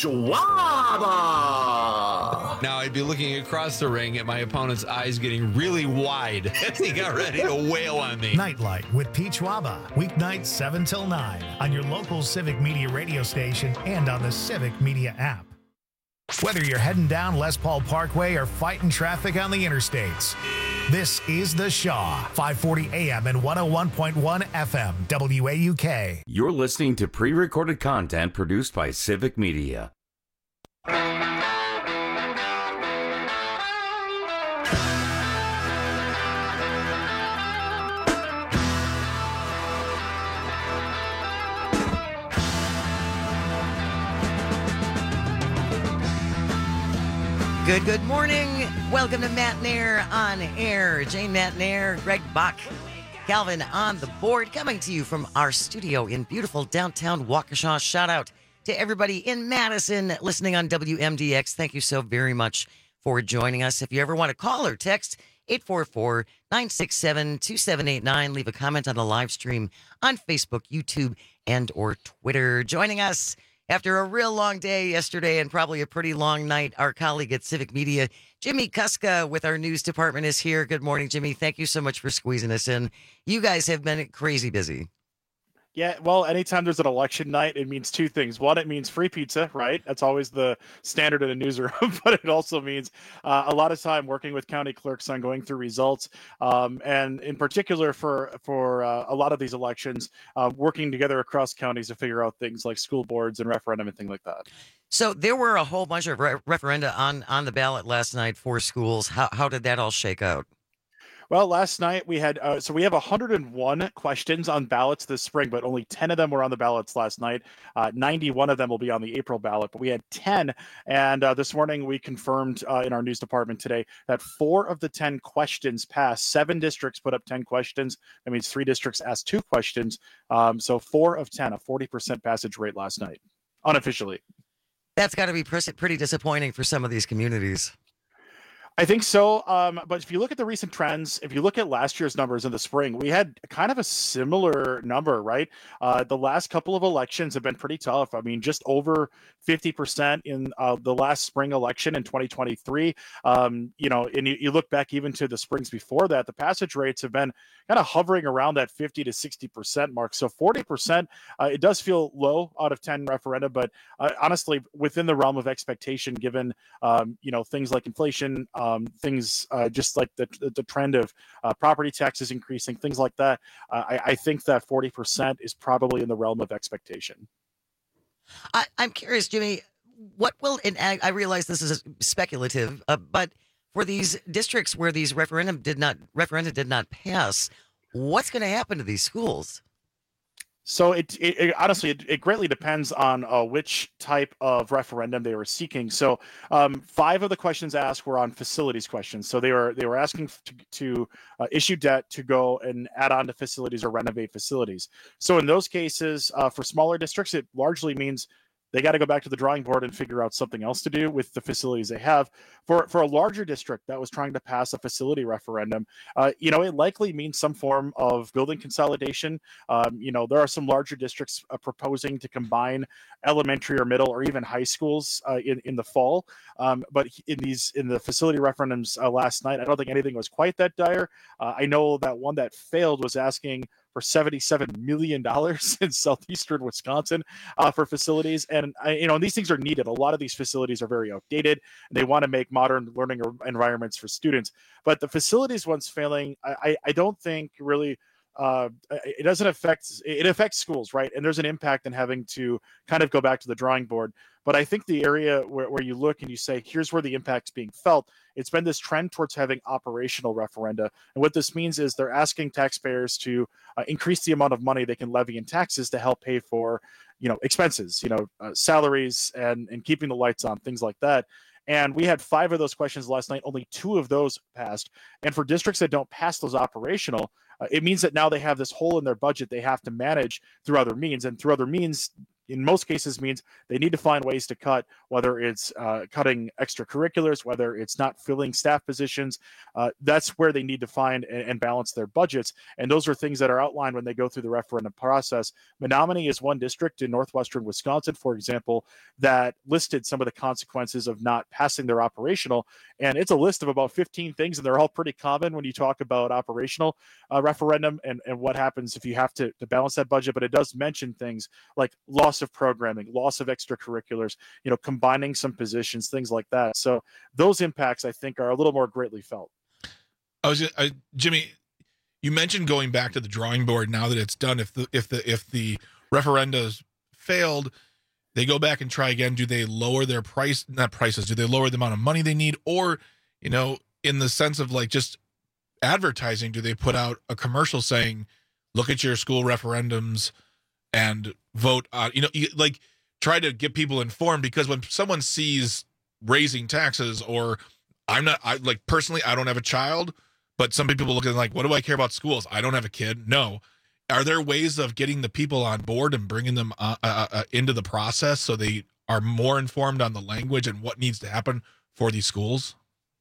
S34: Schwaba.
S33: Now I'd be looking across the ring at my opponent's eyes getting really wide as he got ready to wail on me.
S1: Nightlight with Pete Schwaba. Weeknights 7 till 9 on your local Civic Media radio station and on the Civic Media app. Whether you're heading down Les Paul Parkway or fighting traffic on the interstates, this is The Shaw, 540 AM and 101.1 FM, WAUK.
S2: You're listening to pre-recorded content produced by Civic Media.
S16: Good morning. Welcome to Matt Nair on Air. Jane Matt Nair, Greg Bach, Calvin on the board, coming to you from our studio in beautiful downtown Waukesha. Shout out to everybody in Madison listening on WMDX. Thank you so very much for joining us. If you ever want to call or text, 844-967-2789. Leave a comment on the live stream on Facebook, YouTube, and or Twitter. Joining us after a real long day yesterday and probably a pretty long night, our colleague at Civic Media, Jimmy Kuska with our news department is here. Good morning, Jimmy. Thank you so much for squeezing us in. You guys have been crazy busy.
S4: Yeah, well, anytime there's an election night, it means two things. One, it means free pizza, right? That's always the standard in a newsroom, but it also means a lot of time working with county clerks on going through results, and in particular for a lot of these elections, working together across counties to figure out things like school boards and referendum and things like that.
S16: So there were a whole bunch of referenda on the ballot last night for schools. How did that all shake out?
S4: Well, last night we had, so we have 101 questions on ballots this spring, but only 10 of them were on the ballots last night. 91 of them will be on the April ballot, but we had 10. And this morning we confirmed in our news department today that 4 of the 10 questions passed. 7 districts put up 10 questions. That means 3 districts asked 2 questions. So 4 of 10, a 40% passage rate last night, unofficially.
S16: That's got to be pretty disappointing for some of these communities.
S4: I think so. But if you look at the recent trends, if you look at last year's numbers in the spring, we had kind of a similar number, right? The last couple of elections have been pretty tough. I mean, just over 50% in the last spring election in 2023. And you look back even to the springs before that, the passage rates have been kind of hovering around that 50 to 60% mark. So 40%, it does feel low out of 10 referenda, but honestly, within the realm of expectation, given, things like inflation, things just like the trend of property taxes increasing, things like that. I think that 40% is probably in the realm of expectation.
S16: I'm curious, Jimmy, what will, and I realize this is speculative, but for these districts where these referenda did not pass, what's going to happen to these schools?
S4: So it honestly, it greatly depends on which type of referendum they were seeking. So 5 of the questions asked were on facilities questions. So they were asking to issue debt to go and add on to facilities or renovate facilities. So in those cases, for smaller districts, it largely means they got to go back to the drawing board and figure out something else to do with the facilities they have. For a larger district that was trying to pass a facility referendum, it likely means some form of building consolidation. There are some larger districts proposing to combine elementary or middle or even high schools in the fall. But in the facility referendums last night, I don't think anything was quite that dire. I know that one that failed was asking for $77 million in southeastern Wisconsin for facilities. And these things are needed. A lot of these facilities are very outdated, and they want to make modern learning environments for students. But the facilities ones failing, I don't think really it doesn't it affects schools, right? And there's an impact in having to kind of go back to the drawing board. But I think the area where you look and you say, here's where the impact's being felt, it's been this trend towards having operational referenda. And what this means is they're asking taxpayers to increase the amount of money they can levy in taxes to help pay for, expenses, salaries and keeping the lights on, things like that. And we had 5 of those questions last night. Only 2 of those passed. And for districts that don't pass those operational, it means that now they have this hole in their budget they have to manage through other means. And through other means, in most cases, means they need to find ways to cut, whether it's cutting extracurriculars, whether it's not filling staff positions. That's where they need to find and balance their budgets. And those are things that are outlined when they go through the referendum process. Menominee is one district in northwestern Wisconsin, for example, that listed some of the consequences of not passing their operational. And it's a list of about 15 things, and they're all pretty common when you talk about operational referendum and what happens if you have to balance that budget. But it does mention things like loss loss of programming, loss of extracurriculars, combining some positions, things like that. So those impacts, I think, are a little more greatly felt.
S5: Jimmy, you mentioned going back to the drawing board now that it's done. If the referendums failed, they go back and try again. Do they lower their not prices? Do they lower the amount of money they need? Or, in the sense of like just advertising, do they put out a commercial saying, look at your school referendums and vote on, try to get people informed? Because when someone sees raising taxes, or personally, I don't have a child, but some people look at it like, what do I care about schools? I don't have a kid. No. Are there ways of getting the people on board and bringing them into the process so they are more informed on the language and what needs to happen for these schools?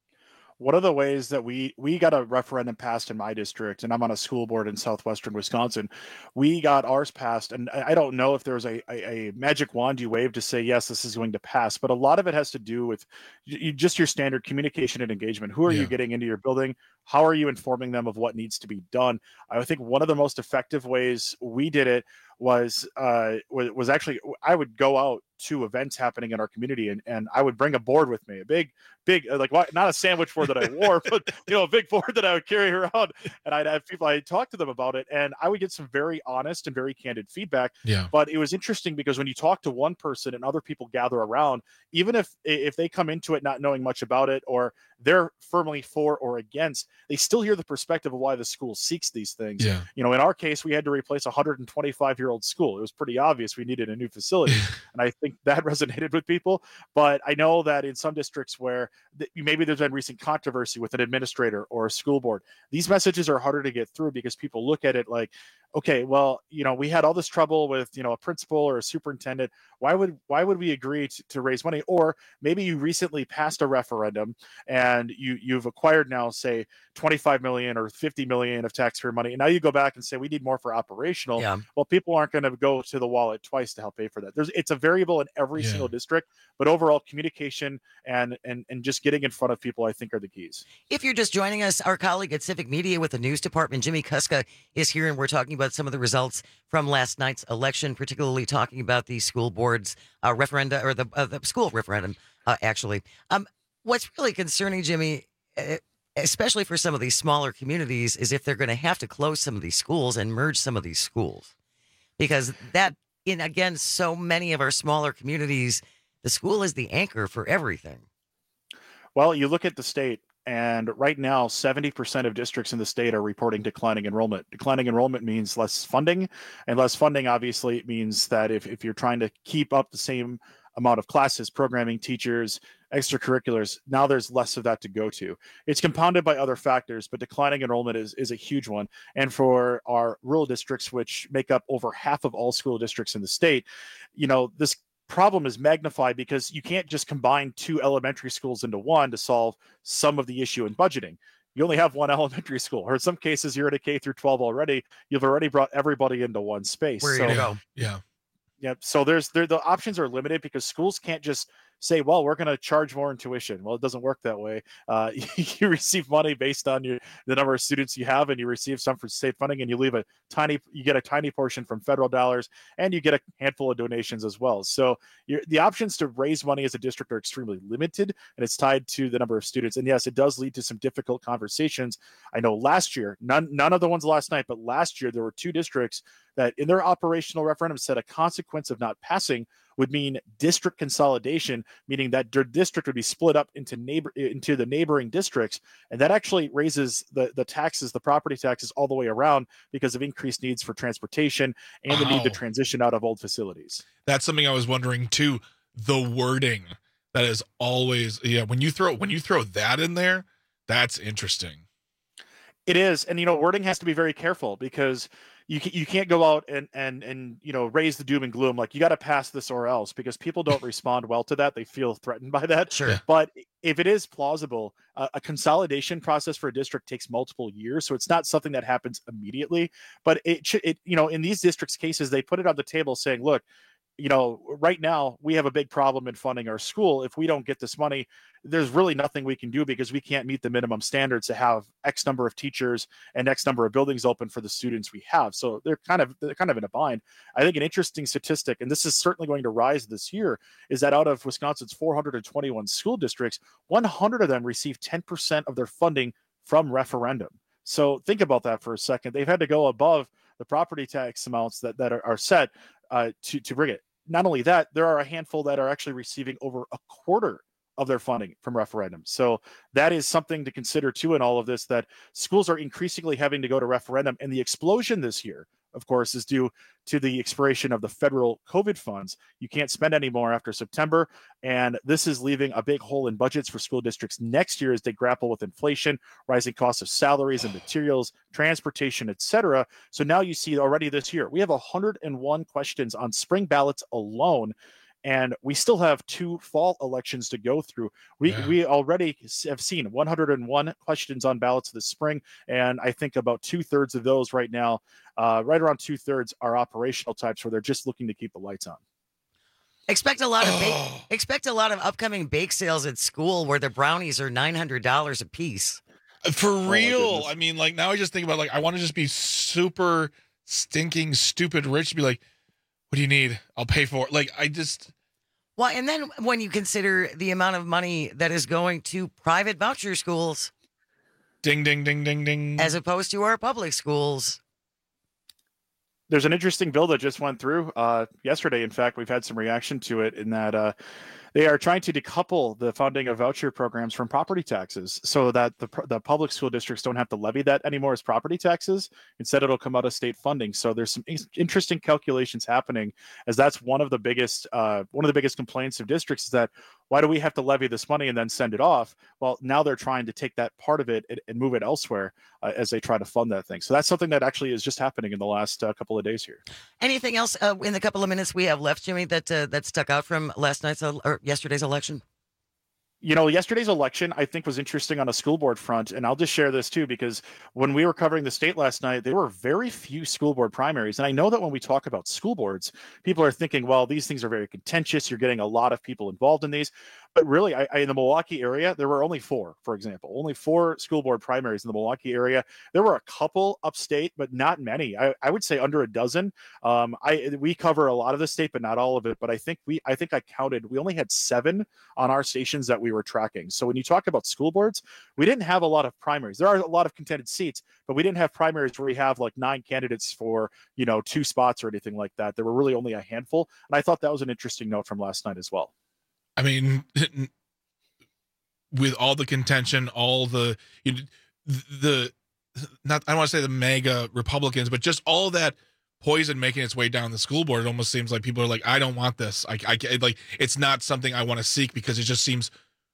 S4: One of the ways that we got a referendum passed in my district, and I'm on a school board in southwestern Wisconsin, we got ours passed, and I don't know if there's a magic wand you wave to say, yes, this is going to pass, but a lot of it has to do with just your standard communication and engagement. Who are you getting into your building? How are you informing them of what needs to be done? I think one of the most effective ways we did it was actually, I would go out to events happening in our community, and I would bring a board with me, a big, not a sandwich board that I wore, but a big board that I would carry around, and I'd have people, I'd talk to them about it, and I would get some very honest and very candid feedback.
S5: Yeah.
S4: But it was interesting because when you talk to one person and other people gather around, even if they come into it not knowing much about it, or they're firmly for or against, they still hear the perspective of why the school seeks these things.
S5: Yeah.
S4: In our case, we had to replace a 125-year-old school. It was pretty obvious we needed a new facility, and I think that resonated with people. But I know that in some districts where maybe there's been recent controversy with an administrator or a school board, these messages are harder to get through because people look at it like, okay, well, we had all this trouble with, a principal or a superintendent. Why would we agree to raise money? Or maybe you recently passed a referendum and you've acquired now, say, 25 million or 50 million of taxpayer money. And now you go back and say, we need more for operational.
S16: Yeah.
S4: Well, people aren't going to go to the wallet twice to help pay for that. It's a variable in every single district, but overall communication and just getting in front of people, I think, are the keys.
S16: If you're just joining us, our colleague at Civic Media with the news department, Jimmy Kuska, is here, and we're talking about some of the results from last night's election, particularly talking about the school board's referenda, or the school referendum, actually. What's really concerning, Jimmy, especially for some of these smaller communities, is if they're going to have to close some of these schools and merge some of these schools. Because again, so many of our smaller communities, the school is the anchor for everything.
S4: Well, you look at the state, and right now, 70% of districts in the state are reporting declining enrollment. Declining enrollment means less funding, and less funding, obviously, means that if you're trying to keep up the same amount of classes, programming, teachers, extracurriculars, now there's less of that to go to. It's compounded by other factors, but declining enrollment is a huge one. And for our rural districts, which make up over half of all school districts in the state, this problem is magnified because you can't just combine two elementary schools into one to solve some of the issue in budgeting. You only have one elementary school, or in some cases you're at a K through 12 already. You've already brought everybody into one space.
S16: Where are you going to go?
S5: Yeah.
S4: Yeah. So the options are limited because schools can't just say, well, we're going to charge more in tuition. Well, it doesn't work that way. You receive money based on the number of students you have, and you receive some for state funding, and you get a tiny portion from federal dollars, and you get a handful of donations as well. So the options to raise money as a district are extremely limited, and it's tied to the number of students. And yes, it does lead to some difficult conversations. I know last year, none of the ones last night, but last year there were two districts that in their operational referendum said a consequence of not passing would mean district consolidation, meaning that their district would be split up into the neighboring districts. And that actually raises the taxes, the property taxes, all the way around because of increased needs for transportation and the need to transition out of old facilities.
S5: That's something I was wondering too. The wording that is always, when you throw that in there, that's interesting.
S4: It is. And, wording has to be very careful because you can't go out and raise the doom and gloom. Like, you got to pass this or else, because people don't respond well to that. They feel threatened by that.
S16: Sure. Yeah.
S4: But if it is plausible, a consolidation process for a district takes multiple years. So it's not something that happens immediately, but in these districts cases, they put it on the table saying, look, right now we have a big problem in funding our school. If we don't get this money, there's really nothing we can do because we can't meet the minimum standards to have X number of teachers and X number of buildings open for the students we have. So they're kind of in a bind. I think an interesting statistic, and this is certainly going to rise this year, is that out of Wisconsin's 421 school districts, 100 of them receive 10% of their funding from referendum. So think about that for a second. They've had to go above the property tax amounts that are set to bring it. Not only that, there are a handful that are actually receiving over a quarter of their funding from referendum. So that is something to consider too in all of this, that schools are increasingly having to go to referendum. And the explosion this year, of course, is due to the expiration of the federal COVID funds. You can't spend any more after September. And this is leaving a big hole in budgets for school districts next year as they grapple with inflation, rising costs of salaries and materials, transportation, etc. So now you see already this year, we have 101 questions on spring ballots alone. And we still have 2 fall elections to go through. We already have seen 101 questions on ballots this spring, and I think about 2/3 of those right now, right around 2/3 are operational types where they're just looking to keep the lights on.
S16: Expect a lot of upcoming bake sales at school where the brownies are $900 a piece.
S5: For real. I mean, like, now I just think about, like, I want to just be super stinking stupid rich to be like, what do you need? I'll pay for it. Like,
S16: Well, and then when you consider the amount of money that is going to private voucher schools.
S5: Ding, ding, ding, ding, ding.
S16: As opposed to our public schools.
S4: There's an interesting bill that just went through yesterday. In fact, we've had some reaction to it in that they are trying to decouple the funding of voucher programs from property taxes so that the public school districts don't have to levy that anymore as property taxes. Instead, it'll come out of state funding. So there's some interesting calculations happening, as that's one of the biggest complaints of districts is that, why do we have to levy this money and then send it off? Well, now they're trying to take that part of it and move it elsewhere as they try to fund that thing. So that's something that actually is just happening in the last couple of days here.
S16: Anything else in the couple of minutes we have left, Jimmy, that stuck out from last night's or yesterday's election?
S4: Yesterday's election, I think, was interesting on a school board front. And I'll just share this, too, because when we were covering the state last night, there were very few school board primaries. And I know that when we talk about school boards, people are thinking, well, these things are very contentious. You're getting a lot of people involved in these. But really, in the Milwaukee area, there were only 4, for example, only 4 school board primaries in the Milwaukee area. There were a couple upstate, but not many. I would say under a dozen. We cover a lot of the state, but not all of it. But I think I counted, we only had 7 on our stations that we were tracking. So when you talk about school boards, we didn't have a lot of primaries. There are a lot of contended seats, but we didn't have primaries where we have like 9 candidates for, 2 spots or anything like that. There were really only a handful. And I thought that was an interesting note from last night as well.
S5: I mean, with all the contention, all the not, I don't want to say the mega Republicans, but just all that poison making its way down the school board, it almost seems like people are like, I don't want this. I like, it's not something I want to seek because it just seems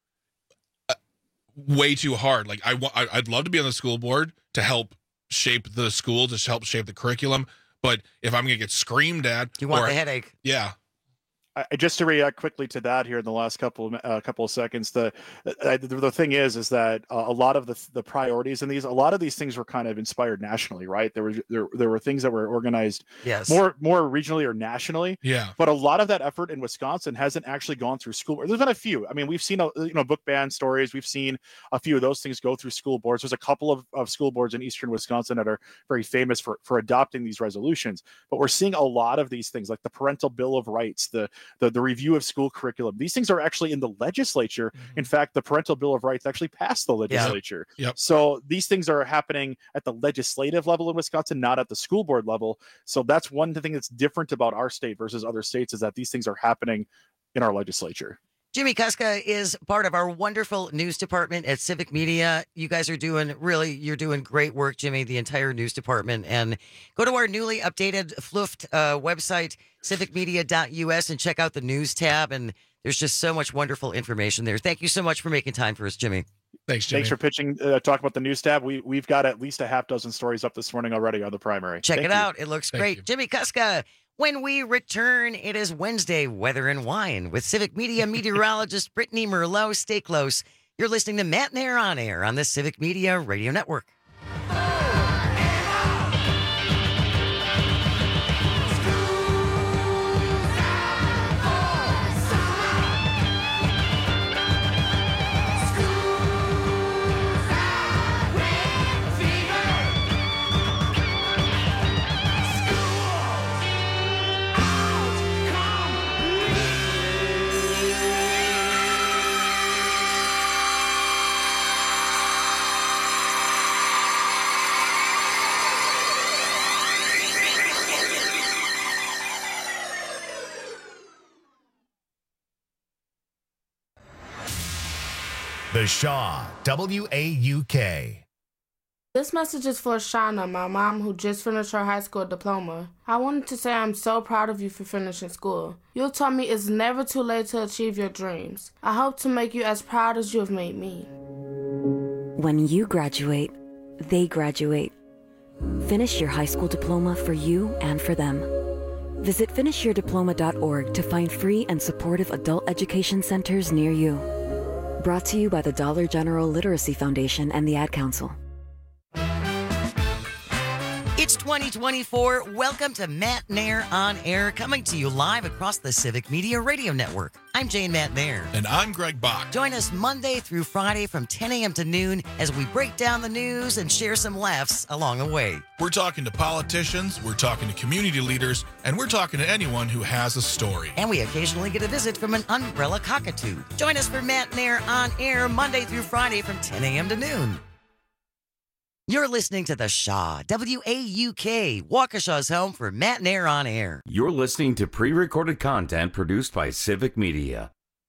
S5: way too hard. Like, I'd love to be on the school board to help shape the school, to help shape the curriculum. But if I'm going to get screamed at,
S16: you want the headache.
S5: Yeah.
S4: Just to react quickly to that here in the last couple of seconds, the thing is that a lot of the priorities in a lot of these things were kind of inspired nationally, right? There were things that were organized more regionally or nationally.
S5: Yeah.
S4: But a lot of that effort in Wisconsin hasn't actually gone through school. There's been a few. I mean, we've seen book ban stories. We've seen a few of those things go through school boards. There's a couple of school boards in eastern Wisconsin that are very famous for adopting these resolutions. But we're seeing a lot of these things like the Parental Bill of Rights, the review of school curriculum. These things are actually in the legislature. Mm-hmm. In fact, the Parental Bill of Rights actually passed the legislature.
S5: Yep.
S4: So these things are happening at the legislative level in Wisconsin, not at the school board level. So that's one thing that's different about our state versus other states, is that these things are happening in our legislature.
S16: Jimmy Kuska is part of our wonderful news department at Civic Media. You guys are you're doing great work, Jimmy, the entire news department. And go to our newly updated Fluft website, civicmedia.us, and check out the news tab. And there's just so much wonderful information there. Thank you so much for making time for us, Jimmy.
S5: Thanks, Jimmy.
S4: Thanks for pitching, talk about the news tab. We've got at least a half dozen stories up this morning already on the primary.
S16: Check it out. It looks great. Jimmy Kuska. When we return, it is Wednesday Weather and Wine with Civic Media meteorologist Brittany Merlot. Stay close. You're listening to Matt Nair on Air on the Civic Media Radio Network.
S1: The Shaw, WAUK.
S6: This message is for Shauna, my mom, who just finished her high school diploma. I wanted to say I'm so proud of you for finishing school. You taught me it's never too late to achieve your dreams. I hope to make you as proud as you have made me.
S8: When you graduate, they graduate. Finish your high school diploma for you and for them. Visit finishyourdiploma.org to find free and supportive adult education centers near you. Brought to you by the Dollar General Literacy Foundation and the Ad Council.
S16: It's 2024. Welcome to Matt Nair on Air, coming to you live across the Civic Media Radio Network. I'm Jane Matt Nair.
S5: And I'm Greg Bach.
S16: Join us Monday through Friday from 10 a.m. to noon as we break down the news and share some laughs along the way.
S5: We're talking to politicians, we're talking to community leaders, and we're talking to anyone who has a story.
S16: And we occasionally get a visit from an umbrella cockatoo. Join us for Matt Nair on Air Monday through Friday from 10 a.m. to noon. You're listening to The Shaw, WAUK, Waukesha's home for Matt Nair on Air.
S2: You're listening to pre-recorded content produced by Civic Media.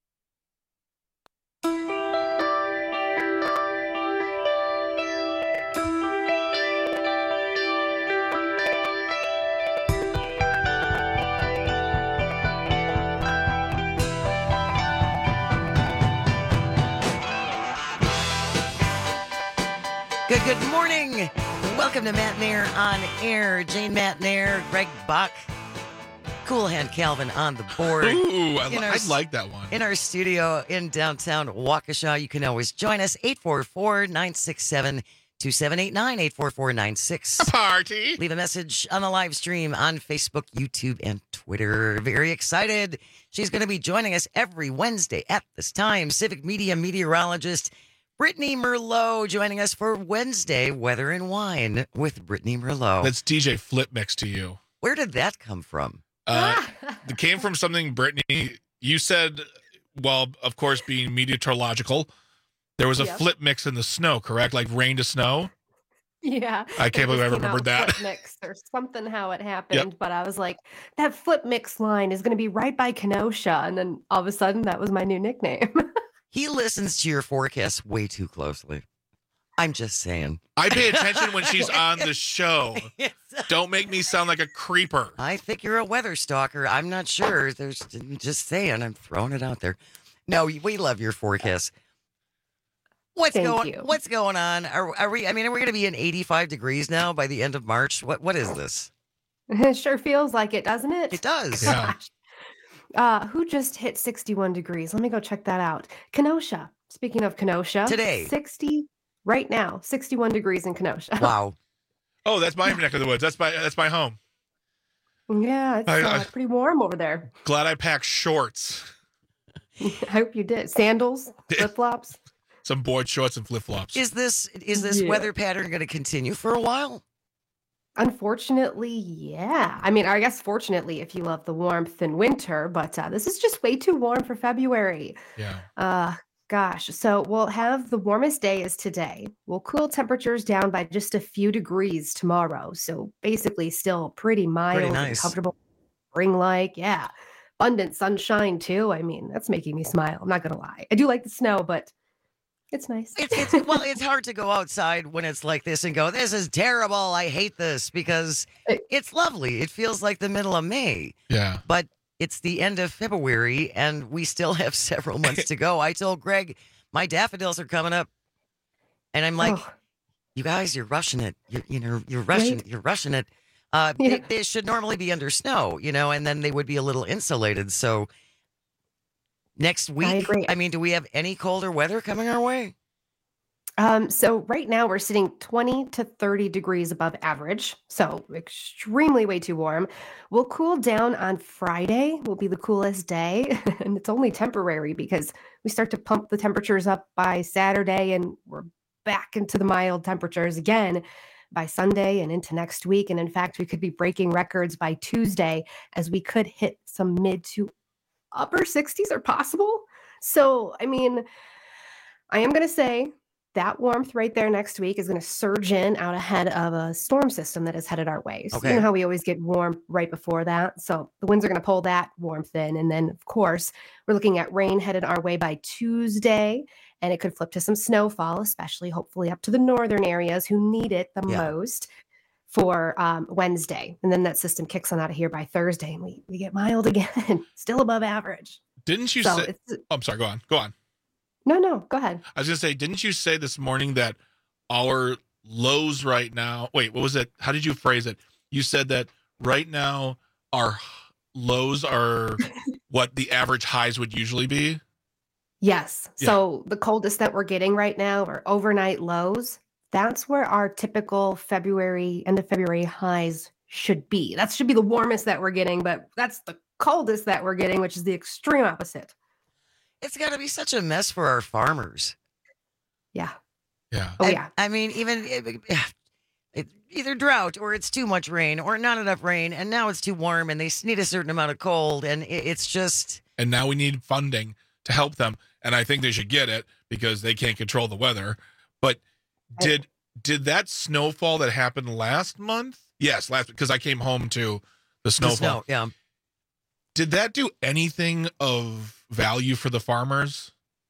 S16: Good morning. Welcome to Matt Nair on Air. Jane Matt Nair, Greg Bach, Cool Hand Calvin on the board.
S5: Ooh, I like that one.
S16: In our studio in downtown Waukesha, you can always join us, 844-967-2789, 844-96.
S5: A party.
S16: Leave a message on the live stream on Facebook, YouTube, and Twitter. Very excited. She's going to be joining us every Wednesday at this time. Civic Media meteorologist Brittany Merlot joining us for Wednesday Weather and Wine with Brittany Merlot.
S5: That's DJ Flip Mix to you.
S16: Where did that come from?
S5: It came from something, Brittany, you said, well, of course, being meteorological, there was a flip mix in the snow, correct? Like rain to snow?
S9: Yeah.
S5: I can't believe I remembered that.
S9: Flip mix or something, how it happened. Yep. But I was like, that flip mix line is going to be right by Kenosha. And then all of a sudden, that was my new nickname.
S16: He listens to your forecast way too closely. I'm just saying.
S5: I pay attention when she's on the show. Don't make me sound like a creeper.
S16: I think you're a weather stalker. I'm not sure. Just saying. I'm throwing it out there. No, we love your forecast. What's going on? Are we going to be in 85 degrees now by the end of March? What is this?
S9: It sure feels like it, doesn't it?
S16: It does.
S5: Yeah.
S9: Who just hit 61 degrees? Let me go check that out. Kenosha. Speaking of Kenosha.
S16: Today.
S9: 60 right now. 61 degrees in Kenosha.
S16: Wow.
S5: Oh, that's my neck of the woods. That's my home.
S9: Yeah, it's pretty warm over there.
S5: Glad I packed shorts.
S9: I hope you did. Sandals, flip-flops.
S5: Some board shorts and flip-flops.
S16: Is this weather pattern going to continue for a while?
S9: Unfortunately, yeah. I mean, I guess fortunately if you love the warmth in winter, but this is just way too warm for February.
S5: Yeah.
S9: Gosh. So we'll have the warmest day is today. We'll cool temperatures down by just a few degrees tomorrow. So basically still pretty mild and comfortable, spring-like. Yeah. Abundant sunshine too. I mean, that's making me smile. I'm not going to lie. I do like the snow, but it's nice.
S16: It's hard to go outside when it's like this and go, this is terrible. I hate this, because it's lovely. It feels like the middle of May.
S5: Yeah.
S16: But it's the end of February and we still have several months to go. I told Greg, my daffodils are coming up. And I'm like, you guys, you're rushing it. You're rushing it. They should normally be under snow, and then they would be a little insulated. So next week, I mean, do we have any colder weather coming our way?
S9: So right now we're sitting 20 to 30 degrees above average. So extremely way too warm. We'll cool down on Friday, will be the coolest day. And it's only temporary because we start to pump the temperatures up by Saturday and we're back into the mild temperatures again by Sunday and into next week. And in fact, we could be breaking records by Tuesday as we could hit some mid to upper 60s are possible. So, I mean, I am going to say that warmth right there next week is going to surge in out ahead of a storm system that is headed our way. So you know how we always get warm right before that. So the winds are going to pull that warmth in. And then, of course, we're looking at rain headed our way by Tuesday. and it could flip to some snowfall, especially hopefully up to the northern areas who need it the most for Wednesday. And then that system kicks on out of here by Thursday, and we get mild again, still above average.
S5: Didn't you say? Oh, I'm sorry. Go on.
S9: No, go ahead.
S5: I was going to say, didn't you say this morning that our lows right now? Wait, what was it? How did you phrase it? You said that right now our lows are what the average highs would usually be?
S9: Yes.
S5: Yeah.
S9: So the coldest that we're getting right now are overnight lows. That's where our typical end of February highs should be. That should be the warmest that we're getting, but that's the coldest that we're getting, which is the extreme opposite.
S16: It's got to be such a mess for our farmers.
S9: Yeah.
S5: Yeah.
S9: Oh, yeah.
S16: I mean, even it's either drought or it's too much rain or not enough rain, and now it's too warm and they need a certain amount of cold, and it's just.
S5: And now we need funding to help them, and I think they should get it because they can't control the weather. But did that snowfall that happened last month? Yes, because I came home to the snowfall.
S16: Yeah.
S5: Did that do anything of value for the farmers?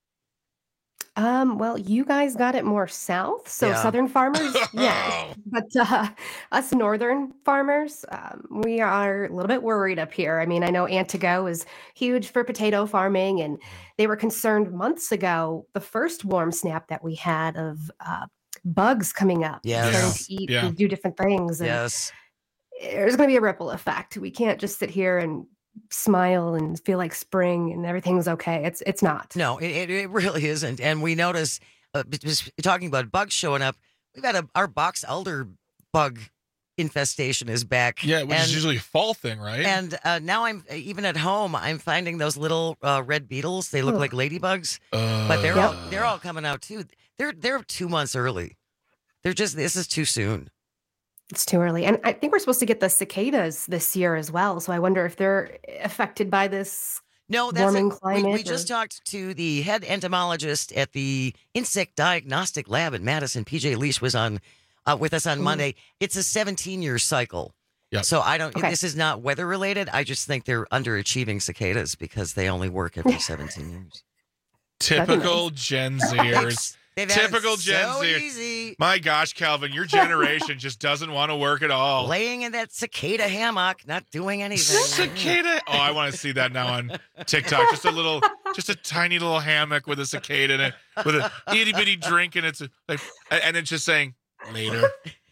S9: Well, you guys got it more south, so southern farmers, yes. But us northern farmers, we are a little bit worried up here. I mean, I know Antigo is huge for potato farming, and they were concerned months ago, the first warm snap that we had of bugs coming up, starting to eat and do different things. And there's going to be a ripple effect. We can't just sit here and smile and feel like spring and everything's okay. It's not.
S16: No, it really isn't. And we notice, just talking about bugs showing up, we've got our box elder bug infestation is back.
S5: Yeah, which is usually a fall thing, right?
S16: And now I'm even at home, I'm finding those little red beetles. They look like ladybugs, but they're all coming out too. They're 2 months early. This is too soon.
S9: It's too early. And I think we're supposed to get the cicadas this year as well. So I wonder if they're affected by this warming climate.
S16: We just talked to the head entomologist at the Insect Diagnostic Lab in Madison. PJ Leash was on with us on Monday. It's a 17-year cycle.
S5: Yep.
S16: So this is not weather related. I just think they're underachieving cicadas because they only work every 17 years.
S5: Typical Gen Zers. Typical Gen
S16: so
S5: Z.
S16: Easy.
S5: My gosh, Calvin, your generation just doesn't want to work at all.
S16: Laying in that cicada hammock, not doing anything.
S5: Cicada? Oh, I want to see that now on TikTok. Just a tiny little hammock with a cicada in it, with a itty bitty drink, and it's just saying later.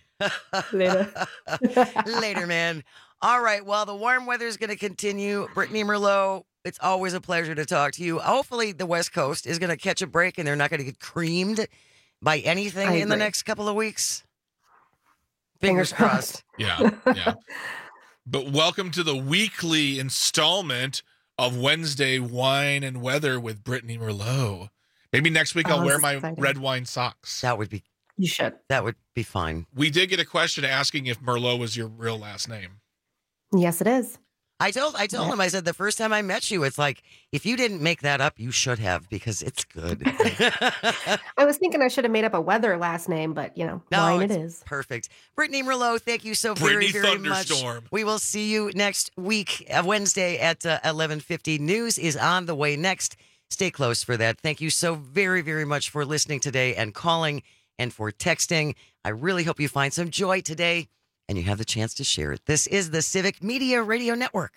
S16: Later, man. All right. Well, the warm weather is going to continue. Brittany Merlot, it's always a pleasure to talk to you. Hopefully, the West Coast is going to catch a break and they're not going to get creamed by anything in the next couple of weeks. Fingers crossed.
S5: Yeah. But welcome to the weekly installment of Wednesday Wine and Weather with Brittany Merlot. Maybe next week I'll wear my red wine socks.
S16: That would be.
S9: You should.
S16: That would be fine.
S5: We did get a question asking if Merlot was your real last name.
S9: Yes, it is.
S16: I told him, I said, the first time I met you, it's like, if you didn't make that up, you should have, because it's good.
S9: I was thinking I should have made up a weather last name, but, wine it is.
S16: Perfect. Brittany Merlot, thank you so very, very much. We will see you next week, Wednesday at 11:50. News is on the way next. Stay close for that. Thank you so very, very much for listening today and calling and for texting. I really hope you find some joy today and you have the chance to share it. This is the Civic Media Radio Network.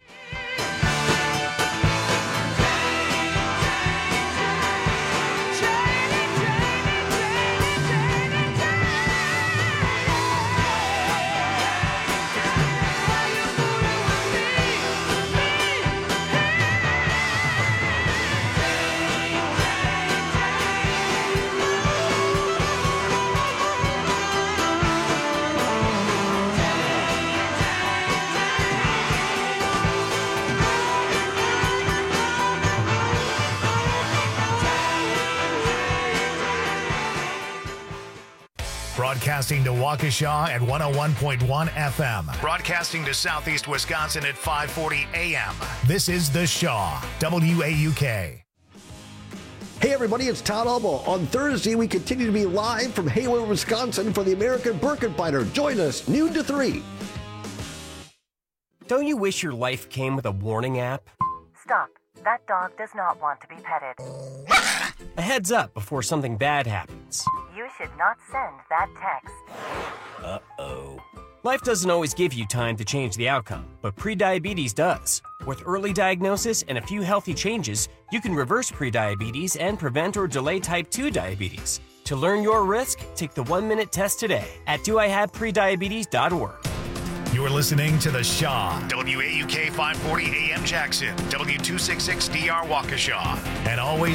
S1: Broadcasting to Waukesha at 101.1 FM. Broadcasting to Southeast Wisconsin at 540 AM. This is The Shaw, WAUK.
S3: Hey everybody, it's Todd Albo. On Thursday, we continue to be live from Hayward, Wisconsin for the American Birkenbinder. Join us, noon to 3.
S10: Don't you wish your life came with a warning app?
S12: Stop.
S10: That dog does not want to be petted.
S11: A heads up before something bad happens.
S10: You should not send that text.
S11: Uh-oh. Life doesn't always give you time to change the outcome, but prediabetes does. With early diagnosis and a few healthy changes, you can reverse prediabetes and prevent or delay type 2 diabetes. To learn your risk, take the 1-minute test today at doihaveprediabetes.org.
S1: You're listening to The Shaw, WAUK 540 AM Jackson, W266DR Waukesha, and always